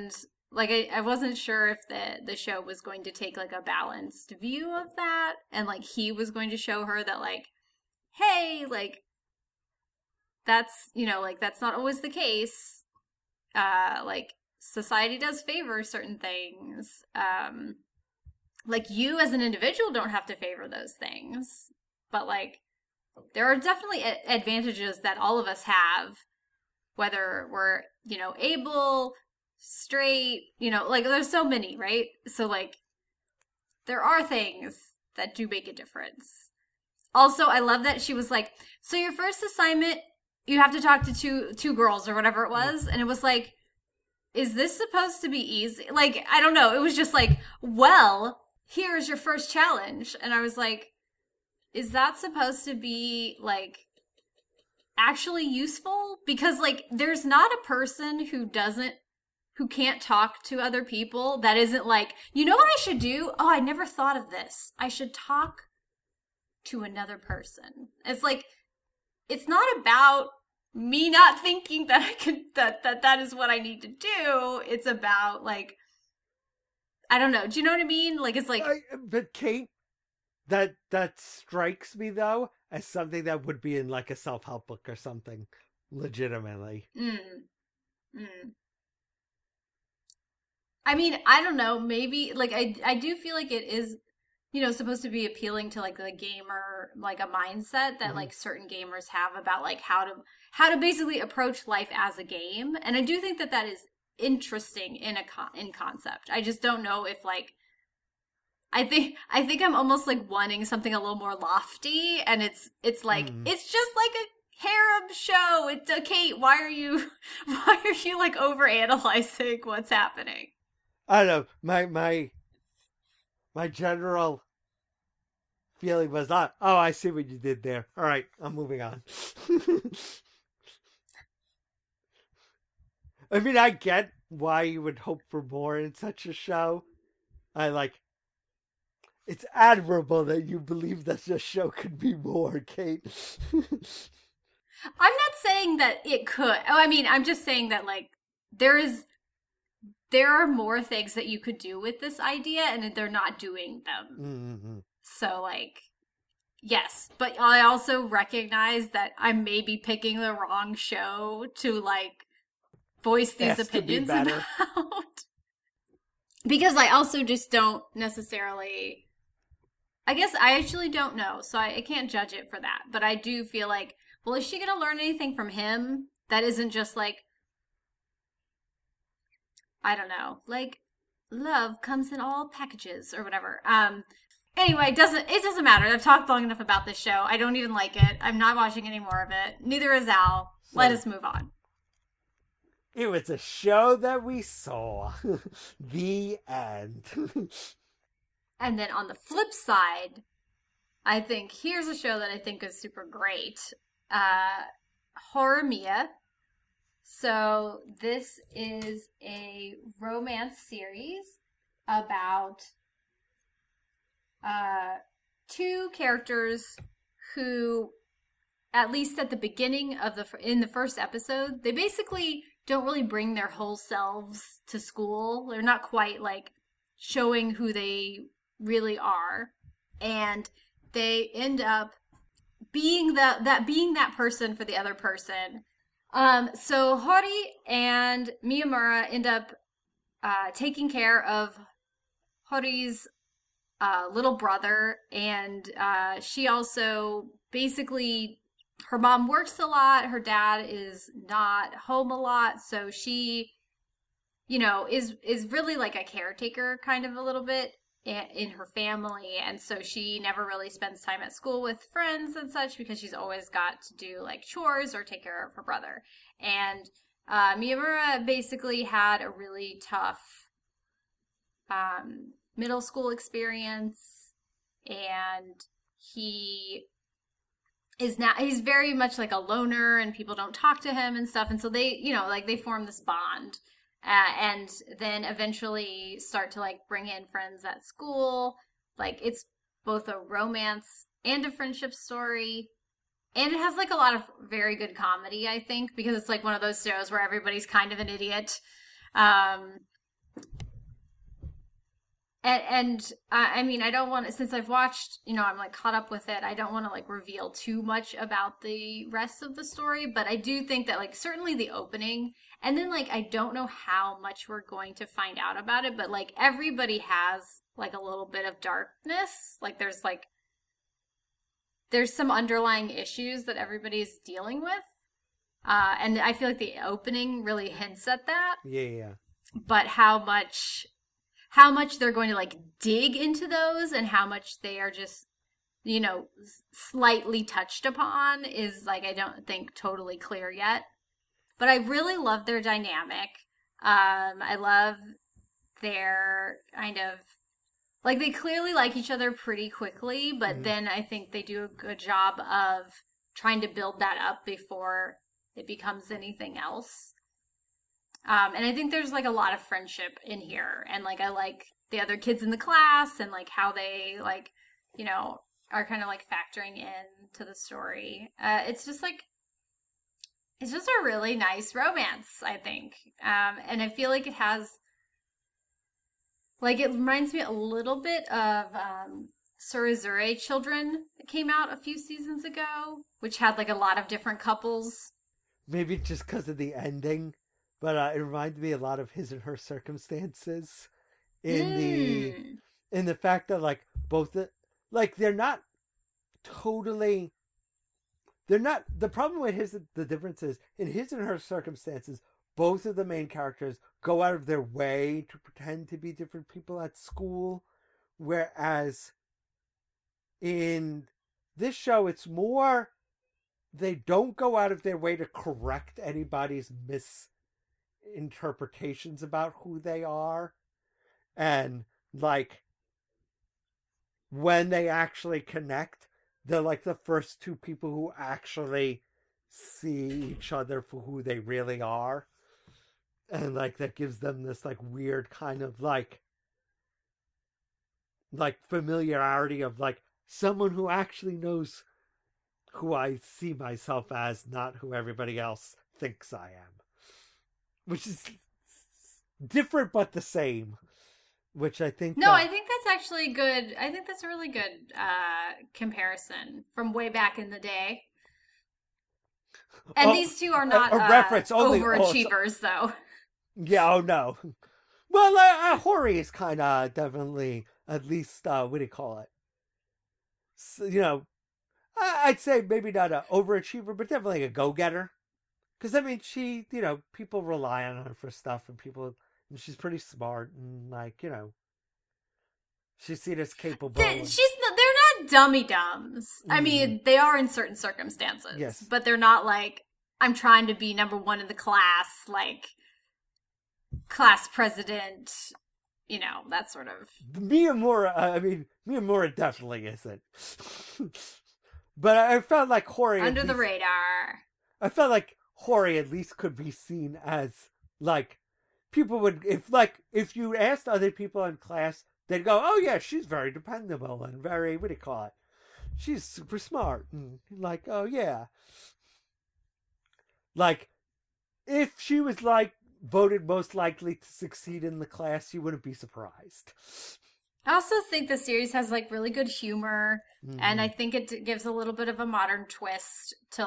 like, I wasn't sure if the show was going to take, like, a balanced view of that, and, like, he was going to show her that, like, hey, like, that's, you know, like, that's not always the case. Like, society does favor certain things. Like, you as an individual don't have to favor those things. But, like, there are definitely advantages that all of us have, whether we're, you know, able, straight, you know, like, there's so many, right? So, like, there are things that do make a difference. Also, I love that she was like, so your first assignment, you have to talk to two girls or whatever it was. And it was like, is this supposed to be easy? Like, I don't know. It was just like, well, here's your first challenge. And I was like, is that supposed to be, like, actually useful? Because, like, there's not a person who can't talk to other people that isn't like, you know what I should do? Oh, I never thought of this. I should talk to another person. It's like, it's not about me not thinking that I could, that is what I need to do. It's about, like, I don't know. Do you know what I mean? Like, it's like, but Kate, that strikes me though as something that would be in, like, a self-help book or something, legitimately. I mean, I don't know. Maybe, like, I do feel like it is, you know, supposed to be appealing to, like, the gamer, like, a mindset that, like, certain gamers have about, like, how to basically approach life as a game. And I do think that is interesting in concept. I just don't know if, like, I think I'm almost, like, wanting something a little more lofty, and it's like, it's just like a harem show. It's Kate, why are you like overanalyzing what's happening? I don't know. My general feeling was not, oh, I see what you did there. All right, I'm moving on. I mean, I get why you would hope for more in such a show. It's admirable that you believe that the show could be more, Kate. I'm not saying that it could. Oh, I mean, I'm just saying that, like, there are more things that you could do with this idea, and they're not doing them. Mm-hmm. So, like, yes. But I also recognize that I may be picking the wrong show to, like, voice these opinions about. Because I also just don't necessarily... I guess I actually don't know, so I can't judge it for that. But I do feel like, well, is she going to learn anything from him that isn't just, like, I don't know, like, love comes in all packages or whatever. Anyway, it doesn't matter. I've talked long enough about this show. I don't even like it. I'm not watching any more of it. Neither is Al. Let us move on. It was a show that we saw. The end. And then on the flip side, I think here's a show that I think is super great. Horimiya. So this is a romance series about two characters who, at least at the beginning of in the first episode, they basically don't really bring their whole selves to school. They're not quite, like, showing who they really are, and they end up being that person for the other person. So Hori and Miyamura end up taking care of Hori's little brother, and she also basically, her mom works a lot, her dad is not home a lot, so she, you know, is really like a caretaker kind of a little bit in her family, and so she never really spends time at school with friends and such because she's always got to do, like, chores or take care of her brother. And Miyamura basically had a really tough middle school experience, and he's very much like a loner, and people don't talk to him and stuff, and so they, you know, like, they form this bond. And then eventually start to, like, bring in friends at school. Like, it's both a romance and a friendship story. And it has, like, a lot of very good comedy, I think, because it's, like, one of those shows where everybody's kind of an idiot. And I mean, I don't want to, since I've watched, I'm like caught up with it, I don't want to like reveal too much about the rest of the story, but I do think that like certainly the opening, and then like I don't know how much we're going to find out about it, but like everybody has like a little bit of darkness. Like there's some underlying issues that everybody's dealing with. And I feel like the opening really hints at that. Yeah. But how much they're going to like dig into those and how much they are just, slightly touched upon is like, I don't think totally clear yet. But I really love their dynamic. I love their kind of, like, they clearly like each other pretty quickly, but then I think they do a good job of trying to build that up before it becomes anything else. And I think there's like a lot of friendship in here, and like I like the other kids in the class and like how they like, are kind of like factoring in to the story. It's just a really nice romance, I think. And I feel like it has, like, it reminds me a little bit of Surizure Children that came out a few seasons ago, which had like a lot of different couples. Maybe just because of the ending. But it reminded me a lot of His and Her Circumstances in the fact that like they're not totally, the problem with the difference is in His and Her Circumstances, both of the main characters go out of their way to pretend to be different people at school, whereas in this show it's more they don't go out of their way to correct anybody's misinterpretations about who they are, and like when they actually connect, they're like the first two people who actually see each other for who they really are, and like that gives them this like weird kind of like familiarity of like someone who actually knows who I see myself as, not who everybody else thinks I am. Which is different but the same. Which I think... No, I think that's actually good. I think that's a really good comparison from way back in the day. And these two are not a reference only, overachievers, though. Yeah, oh no. Well, Hori is kind of definitely, at least, what do you call it? So, I'd say maybe not an overachiever, but definitely a go-getter. Because, I mean, she, people rely on her for stuff, and she's pretty smart, and, like, she's seen as capable. They're not dummy-dumbs. I mean, they are in certain circumstances. Yes. But they're not like, I'm trying to be number one in the class, like, class president, that sort of... Miyamura definitely isn't. But I felt like Hori... Under the radar. I felt like Hori at least could be seen as, like, people would... If you asked other people in class, they'd go, oh yeah, she's very dependable and very... What do you call it? She's super smart. And like, oh yeah. Like, if she was, like, voted most likely to succeed in the class, you wouldn't be surprised. I also think the series has like really good humor, and I think it gives a little bit of a modern twist to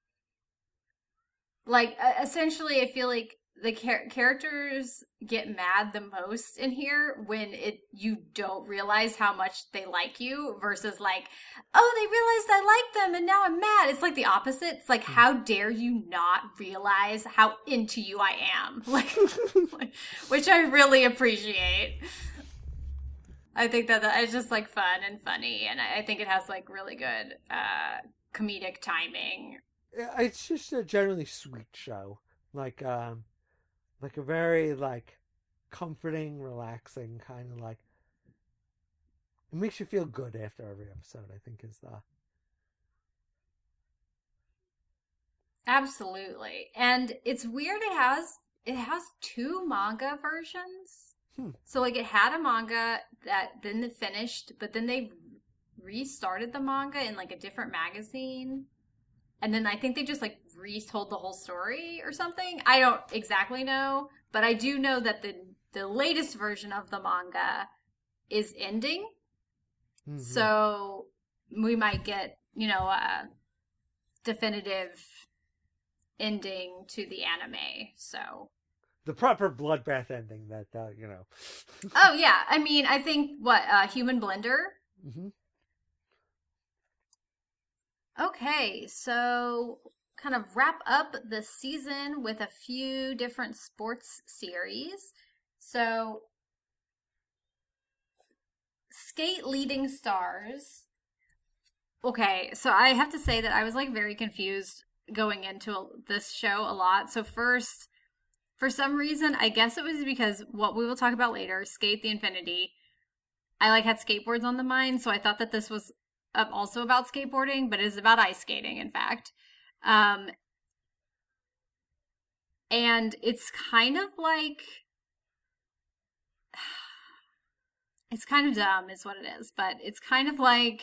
essentially I feel like the characters get mad the most in here when you don't realize how much they like you versus like, oh, they realized I like them and now I'm mad. It's like the opposite. It's like, how dare you not realize how into you I am? Like which I really appreciate. I think that it's just like fun and funny, and I think it has like really good comedic timing. It's just a generally sweet show. Like a very, like, comforting, relaxing, kind of, like... It makes you feel good after every episode, I think, is the... Absolutely. And it's weird it has two manga versions. So, like, it had a manga that then it finished, but then they restarted the manga in, like, a different magazine. And then I think they just, like, retold the whole story or something. I don't exactly know, but I do know that the the latest version of the manga is ending. Mm-hmm. So we might get, a definitive ending to the anime. So the proper bloodbath ending that, Oh, yeah. I mean, I think, Human Blender? Mm-hmm. Okay, so kind of wrap up the season with a few different sports series. So, Skate Leading Stars. Okay, so I have to say that I was like very confused going into this show a lot. So first, for some reason, I guess it was because what we will talk about later, Skate the Infinity, I like had skateboards on the mind, so I thought that this was also about skateboarding, but it is about ice skating, in fact. And it's kind of like, it's kind of dumb is what it is, but it's kind of like,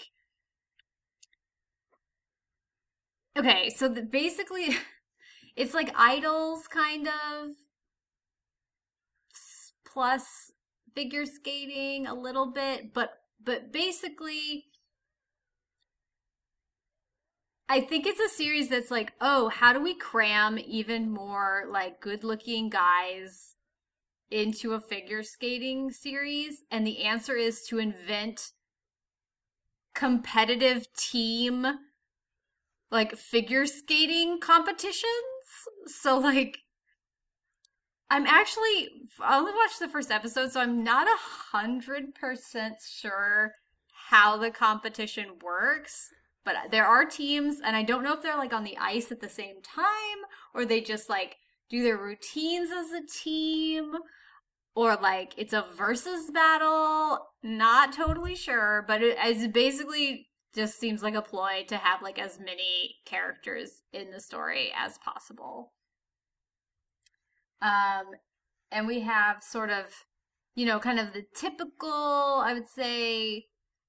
okay, so basically it's like Idols kind of plus figure skating a little bit, but basically I think it's a series that's like, oh, how do we cram even more like good-looking guys into a figure skating series? And the answer is to invent competitive team like figure skating competitions. So like I only watched the first episode, so I'm not 100% sure how the competition works. But there are teams, and I don't know if they're like on the ice at the same time, or they just like do their routines as a team, or like it's a versus battle. Not totally sure, but it basically just seems like a ploy to have like as many characters in the story as possible. And we have sort of, kind of the typical, I would say,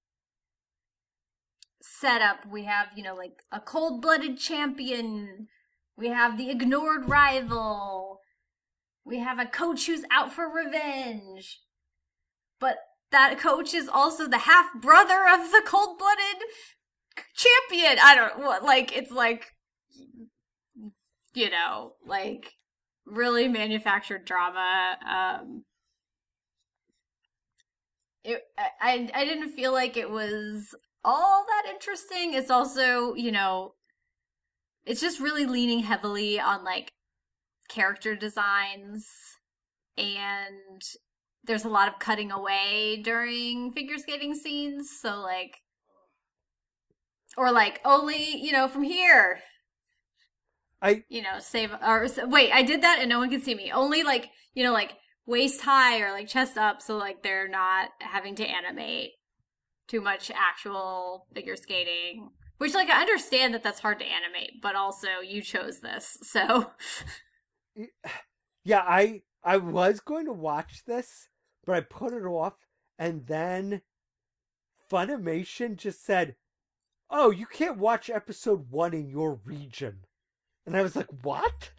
setup. We have, like a cold-blooded champion. We have the ignored rival. We have a coach who's out for revenge. But that coach is also the half-brother of the cold-blooded champion. I don't know, like, it's like, like really manufactured drama. I didn't feel like it was all that interesting. It's also, it's just really leaning heavily on like character designs, and there's a lot of cutting away during figure skating scenes. So like, or like only, from here. Save, or wait, I did that and no one can see me. Only like, like waist high or like chest up, so like they're not having to animate too much actual figure skating. Which, like, I understand that that's hard to animate, but also you chose this, so. Yeah, I was going to watch this, but I put it off, and then Funimation just said, oh, you can't watch episode 1 in your region. And I was like, what?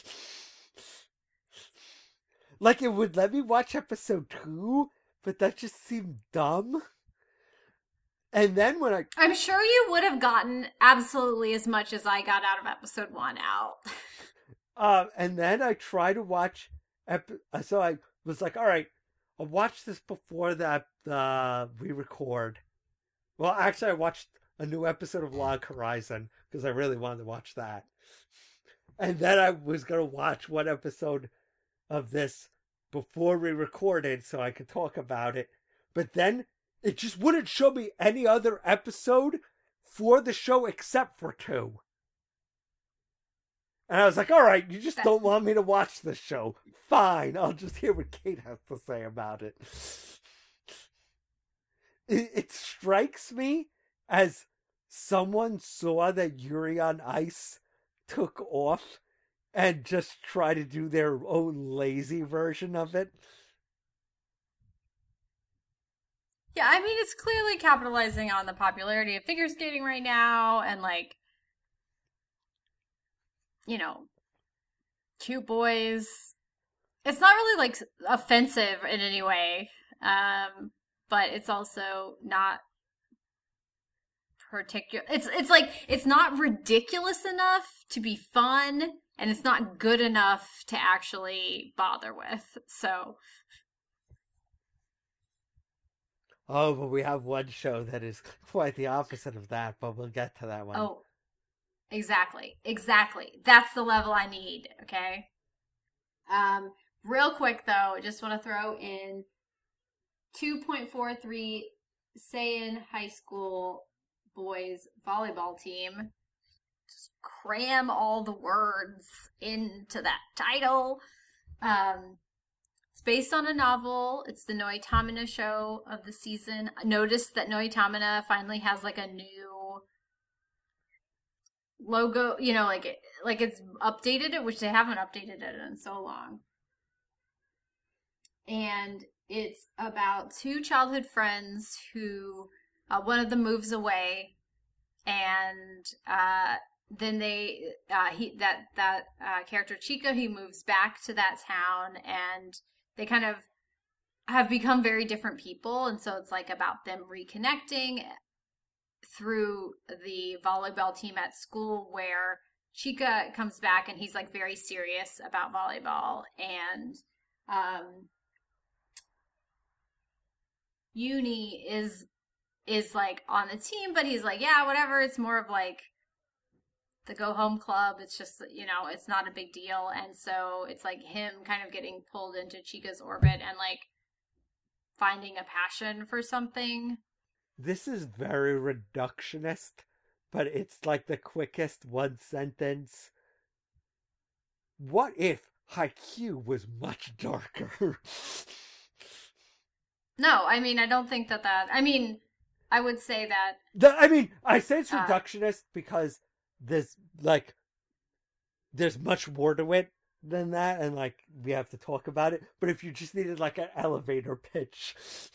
Like, it would let me watch episode 2, but that just seemed dumb. And then when I'm sure you would have gotten absolutely as much as I got out of episode 1 out. And then I tried to watch, so I was like, all right, I'll watch this before that we record. Well, actually, I watched a new episode of Log Horizon, because I really wanted to watch that. And then I was going to watch one episode of this before we recorded so I could talk about it. But then it just wouldn't show me any other episode for the show except for 2. And I was like, all right, you just don't want me to watch this show. Fine, I'll just hear what Kate has to say about it. It strikes me as someone saw that Yuri on Ice took off and just try to do their own lazy version of it. Yeah, I mean, it's clearly capitalizing on the popularity of figure skating right now, and like, cute boys it's not really like offensive in any way, but it's also not particular. It's like it's not ridiculous enough to be fun, and it's not good enough to actually bother with. So, oh, but we have one show that is quite the opposite of that, but we'll get to that one. oh, exactly. That's the level I need. Okay. Real quick though, just want to throw in 2.43 Seiin High School boys volleyball team. Just cram all the words into that title. It's based on a novel. It's the Noitamina show of the season. I noticed that Noitamina finally has like a new logo, you know, like it's updated it, which they haven't updated it in so long. And it's about two childhood friends who one of them moves away, and then character Chica, he moves back to that town, and they kind of have become very different people, and so it's like about them reconnecting through the volleyball team at school, where Chica comes back and he's like very serious about volleyball, and Uni is like on the team, but he's like, yeah, whatever. It's more of like the go home club. It's just, you know, it's not a big deal. And so it's like him kind of getting pulled into Chica's orbit and like finding a passion for something. This is very reductionist, but it's like the quickest one sentence. What if Haikyuu was much darker? No, I mean, I don't think that. I mean, I would say that. I say it's reductionist because there's much more to it than that, and like we have to talk about it. But if you just needed like an elevator pitch,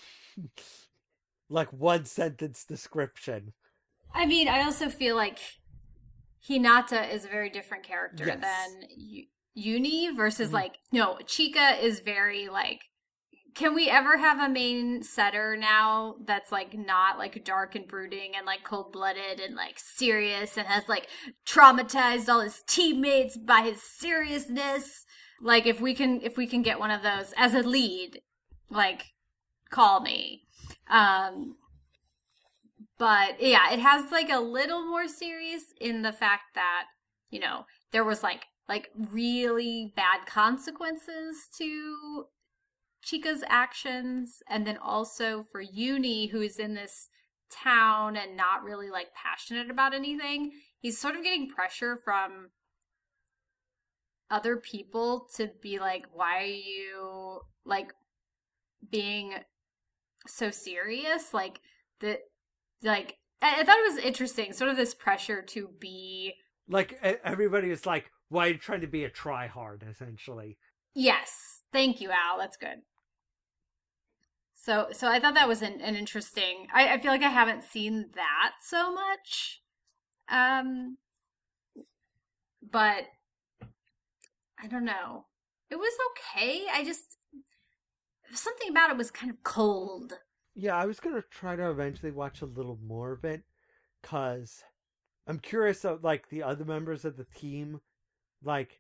like one sentence description. I mean, I also feel like Hinata is a very different character than Uni versus like, no, Chica is very like, can we ever have a main setter now that's like not like dark and brooding and like cold-blooded and like serious and has like traumatized all his teammates by his seriousness? Like if we can get one of those as a lead, like call me. But yeah, it has like a little more serious in the fact that, you know, there was like really bad consequences to Chica's actions, and then also for Uni, who is in this town and not really like passionate about anything, he's sort of getting pressure from other people to be like, why are you like being so serious? Like that, like I thought it was interesting, sort of this pressure to be like, everybody is like, why are you trying to be a try-hard, essentially? Yes, thank you, Al. That's good. So I thought that was an interesting. I feel like I haven't seen that so much, but I don't know. It was okay. Something about it was kind of cold. Yeah, I was gonna try to eventually watch a little more of it, cause I'm curious of like the other members of the team, like,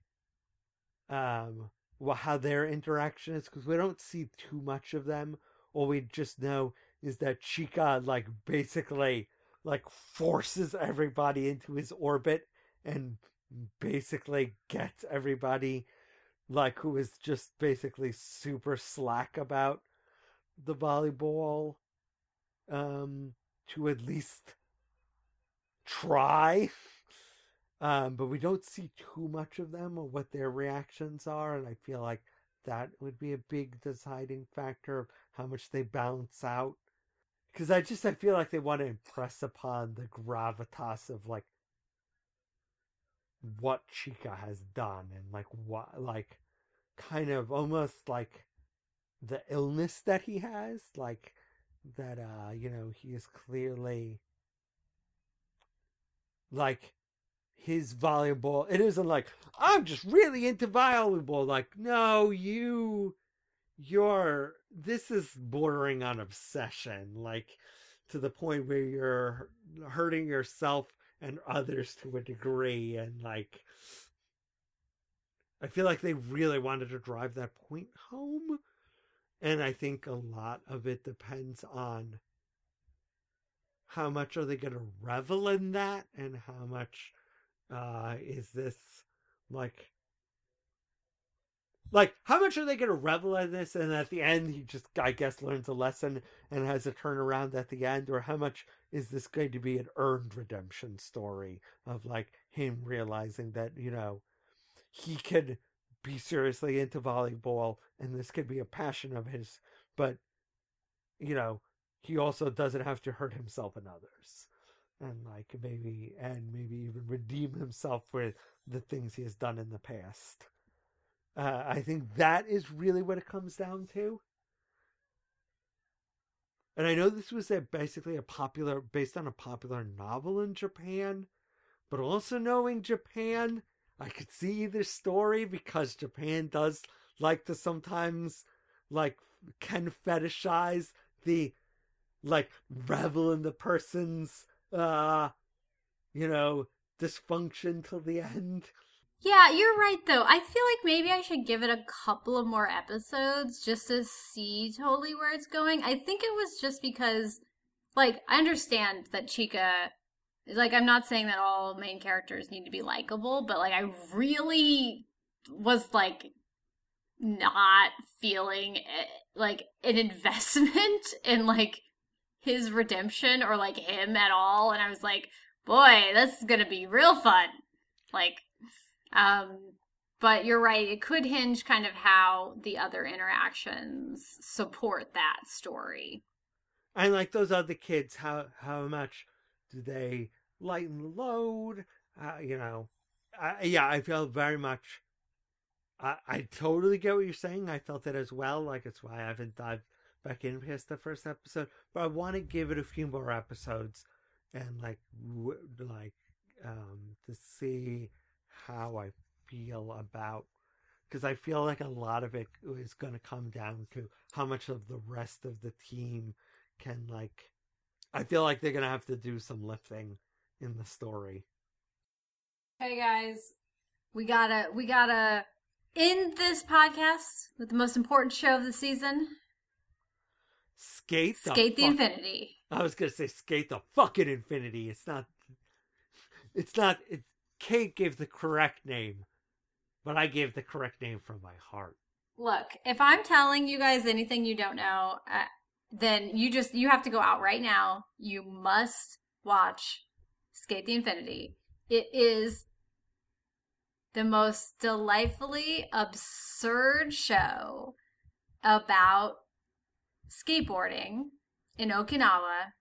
how their interaction is, because we don't see too much of them. All we just know is that Chica, like, basically, like, forces everybody into his orbit and basically gets everybody, like, who is just basically super slack about the volleyball, to at least try. But we don't see too much of them or what their reactions are, and I feel like that would be a big deciding factor of how much they balance out. Because I feel like they want to impress upon the gravitas of like what Chica has done, and like what, like, kind of almost like the illness that he has, like that you know, he is clearly like his volleyball. It isn't like, I'm just really into volleyball. Like, no, this is bordering on obsession. Like, to the point where you're hurting yourself and others to a degree. And like, I feel like they really wanted to drive that point home. And I think a lot of it depends on how much are they going to revel in that, and how much is this like how much are they going to revel in this, and at the end he just, I guess, learns a lesson and has a turnaround at the end, or how much is this going to be an earned redemption story of like him realizing that, you know, he could be seriously into volleyball and this could be a passion of his, but, you know, he also doesn't have to hurt himself and others, and like maybe even redeem himself for the things he has done in the past. I think that is really what it comes down to. And I know this was basically based on a popular novel in Japan, but also knowing Japan, I could see this story because Japan does like to sometimes like can fetishize the like revel in the person's you know, dysfunction till the end. Yeah, you're right, though. I feel like maybe I should give it a couple of more episodes just to see totally where it's going. I think it was just because, like, I understand that Chika, like, I'm not saying that all main characters need to be likable, but, like, I really was, like, not feeling, like, an investment in, like, his redemption or, like, him at all. And I was like, boy, this is gonna be real fun. Like, but you're right, it could hinge kind of how the other interactions support that story. And like those other kids, how much do they lighten the load? You know, I felt very much, I totally get what you're saying. I felt it as well. Like, it's why I haven't dived back in past the first episode, but I want to give it a few more episodes and to see how I feel about, because I feel like a lot of it is going to come down to how much of the rest of the team can, like, I feel like they're going to have to do some lifting in the story. Hey guys, we gotta end this podcast with the most important show of the season. Skate the Infinity. I was going to say skate the fucking infinity. It's not, Kate gave the correct name, but I gave the correct name from my heart. Look, if I'm telling you guys anything you don't know, then you have to go out right now. You must watch Skate the Infinity. It is the most delightfully absurd show about skateboarding in Okinawa.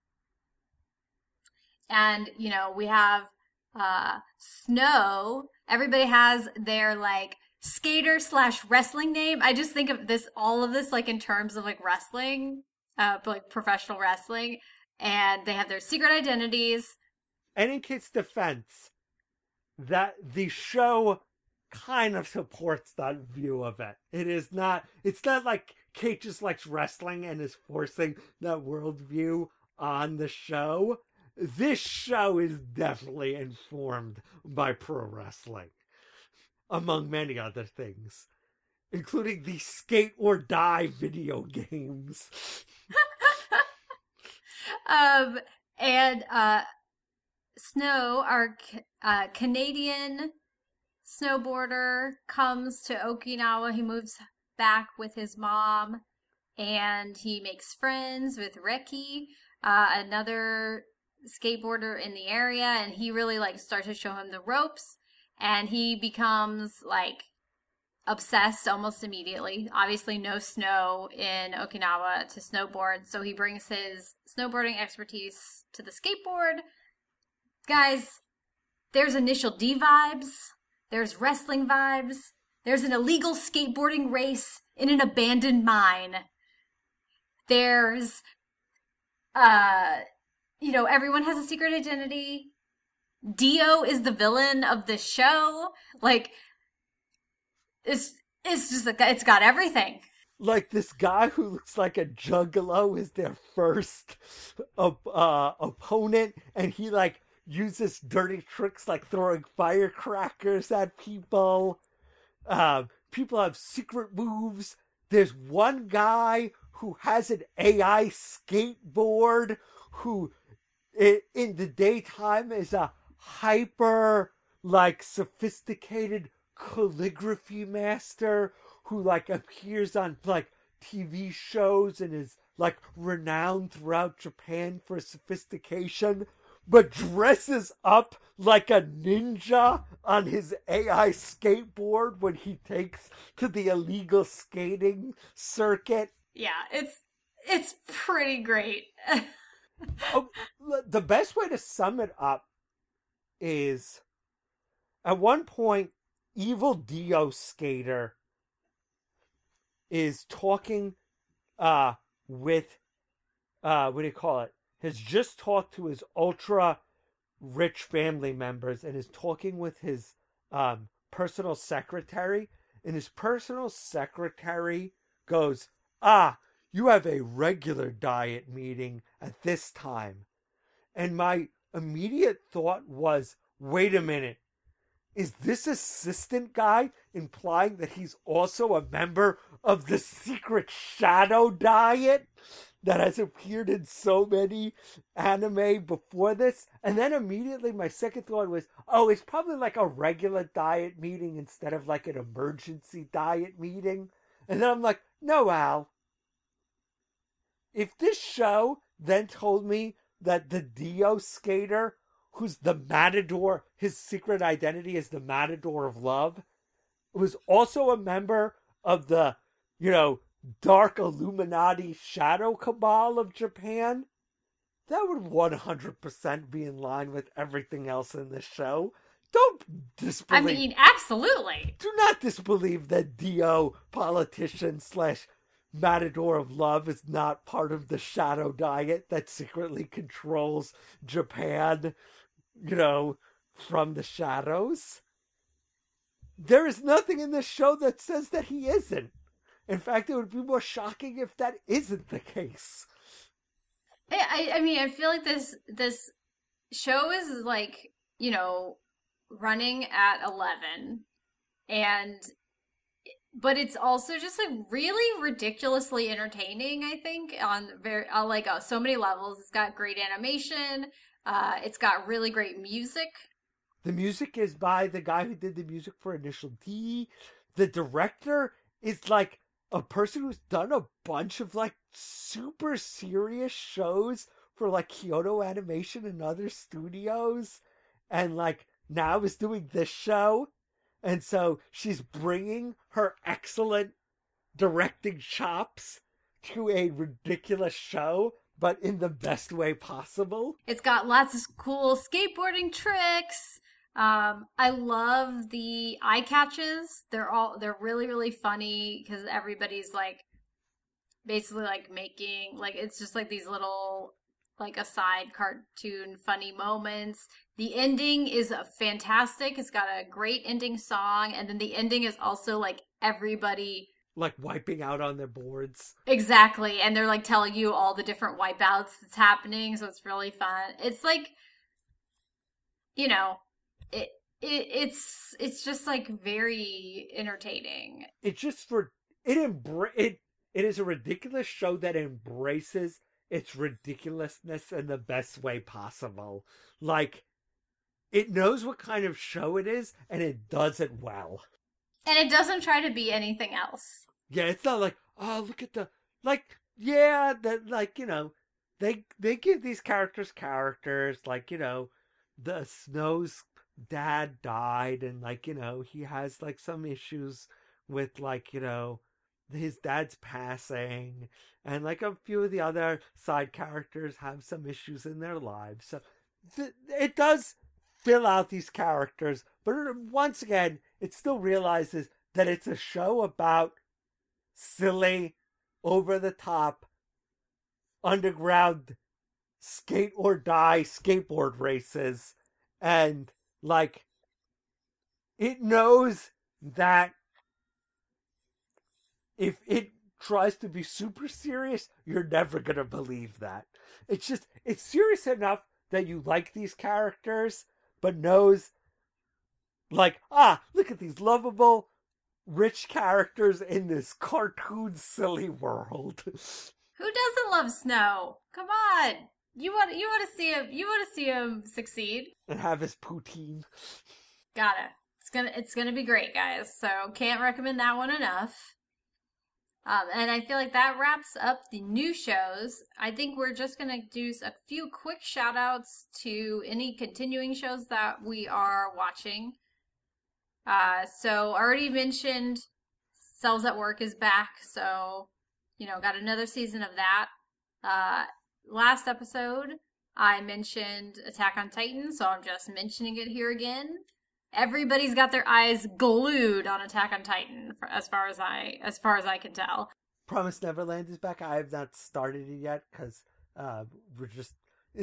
And, you know, we have Snow. Everybody has their like skater / wrestling name. I just think of all of this like in terms of like wrestling, like professional wrestling, and they have their secret identities. And in Kate's defense, that the show kind of supports that view of it. It's not like Kate just likes wrestling and is forcing that worldview on the show. This show is definitely informed by pro wrestling, among many other things, including the Skate or Die video games. Snow, our Canadian snowboarder, comes to Okinawa. He moves back with his mom, and he makes friends with Reki, another skateboarder in the area, and he really like starts to show him the ropes, and he becomes like obsessed almost immediately. Obviously no snow in Okinawa to snowboard, so he brings his snowboarding expertise to the skateboard. Guys, there's Initial D vibes, there's wrestling vibes, there's an illegal skateboarding race in an abandoned mine, there's you know, everyone has a secret identity. Dio is the villain of this show. Like, it's just like, it's got everything. Like, this guy who looks like a juggalo is their first opponent, and he, like, uses dirty tricks like throwing firecrackers at people. People have secret moves. There's one guy who has an AI skateboard who in the daytime is a hyper, like, sophisticated calligraphy master who, like, appears on, like, TV shows and is, like, renowned throughout Japan for sophistication, but dresses up like a ninja on his AI skateboard when he takes to the illegal skating circuit. Yeah, it's pretty great. Oh, the best way to sum it up is, at one point, evil Dio Skater is talking with what do you call it? Has just talked to his ultra rich family members and is talking with his personal secretary, and his personal secretary goes, you have a regular diet meeting at this time. And my immediate thought was, wait a minute, is this assistant guy implying that he's also a member of the secret shadow diet that has appeared in so many anime before this? And then immediately my second thought was, it's probably like a regular diet meeting instead of like an emergency diet meeting. And then I'm like, no, Al. If this show then told me that the Dio Skater, who's the Matador, his secret identity is the Matador of Love, was also a member of the, dark Illuminati shadow cabal of Japan, that would 100% be in line with everything else in this show. Don't disbelieve. I mean, absolutely. Do not disbelieve that Dio, politician / Matador of Love, is not part of the shadow diet that secretly controls Japan, from the shadows. There is nothing in this show that says that he isn't. In fact, it would be more shocking if that isn't the case. I mean, I feel like this show is like, running at 11, but it's also just like really ridiculously entertaining, I think, on so many levels. It's got great animation. It's got really great music. The music is by the guy who did the music for Initial D. The director is like a person who's done a bunch of like super serious shows for like Kyoto Animation and other studios, and like now is doing this show. And so she's bringing her excellent directing chops to a ridiculous show, but in the best way possible. It's got lots of cool skateboarding tricks. I love the eye catches. They're really, really funny because everybody's like basically like making, like, it's just like these little like aside cartoon funny moments. The ending is fantastic. It's got a great ending song, and then the ending is also like everybody like wiping out on their boards. Exactly, and they're like telling you all the different wipeouts that's happening, so it's really fun. It's like, it's just like very entertaining. It's just it is a ridiculous show that embraces its ridiculousness in the best way possible. Like, it knows what kind of show it is, and it does it well. And it doesn't try to be anything else. Yeah, it's not like, oh, look at they give these characters, like, the Snow's dad died, and like, he has like some issues with like, his dad's passing, and like a few of the other side characters have some issues in their lives. So it does fill out these characters, but once again, it still realizes that it's a show about silly, over-the-top, underground skate or die skateboard races, And, like, it knows that if it tries to be super serious, you're never going to believe that. It's serious enough that you like these characters, but knows, like, look at these lovable, rich characters in this cartoon silly world. Who doesn't love Snow? Come on. You want to see him succeed and have his poutine. It's gonna be great, guys. So can't recommend that one enough. And I feel like that wraps up the new shows. I think we're just gonna do a few quick shout outs to any continuing shows that we are watching. So already mentioned Cells at Work is back, so got another season of that. Last episode, I mentioned Attack on Titan, so I'm just mentioning it here again. Everybody's got their eyes glued on Attack on Titan, as far as I can tell. Promised Neverland is back. I have not started it yet because we're just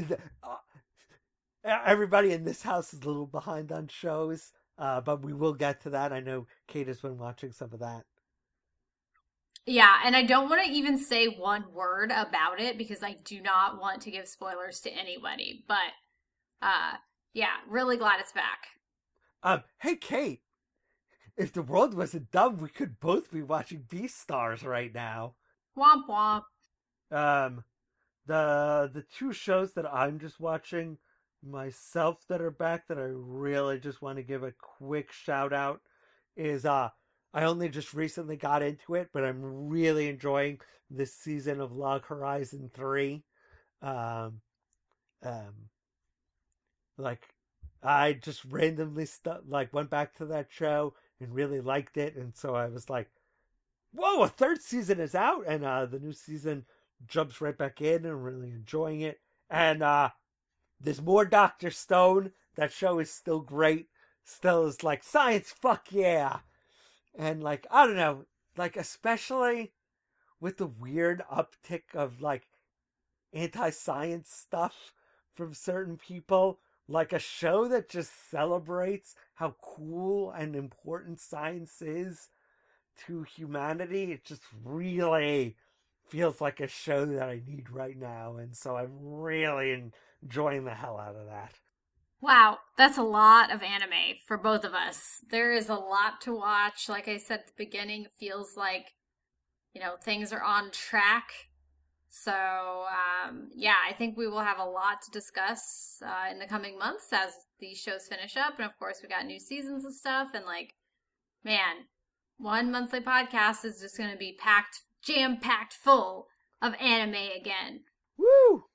everybody in this house is a little behind on shows, but we will get to that. I know Kate has been watching some of that. Yeah, and I don't want to even say one word about it because I do not want to give spoilers to anybody. But, yeah, really glad it's back. Hey, Kate, if the world wasn't dumb, we could both be watching Beastars right now. Womp womp. The two shows that I'm just watching myself that are back that I really just want to give a quick shout out is, I only just recently got into it, but I'm really enjoying this season of Log Horizon 3. Like, I just randomly went back to that show and really liked it, and so I was like, whoa, a third season is out, and the new season jumps right back in, and I'm really enjoying it. And there's more Dr. Stone. That show is still great. Still is like, science, fuck yeah! And, like, I don't know, like, especially with the weird uptick of, like, anti-science stuff from certain people, like, a show that just celebrates how cool and important science is to humanity, it just really feels like a show that I need right now, and so I'm really enjoying the hell out of that. Wow, that's a lot of anime for both of us. There is a lot to watch. Like I said at the beginning, it feels like, things are on track. So, yeah, I think we will have a lot to discuss in the coming months as these shows finish up. And of course, we got new seasons of stuff. And, like, man, one monthly podcast is just going to be jam-packed full of anime again. Woo!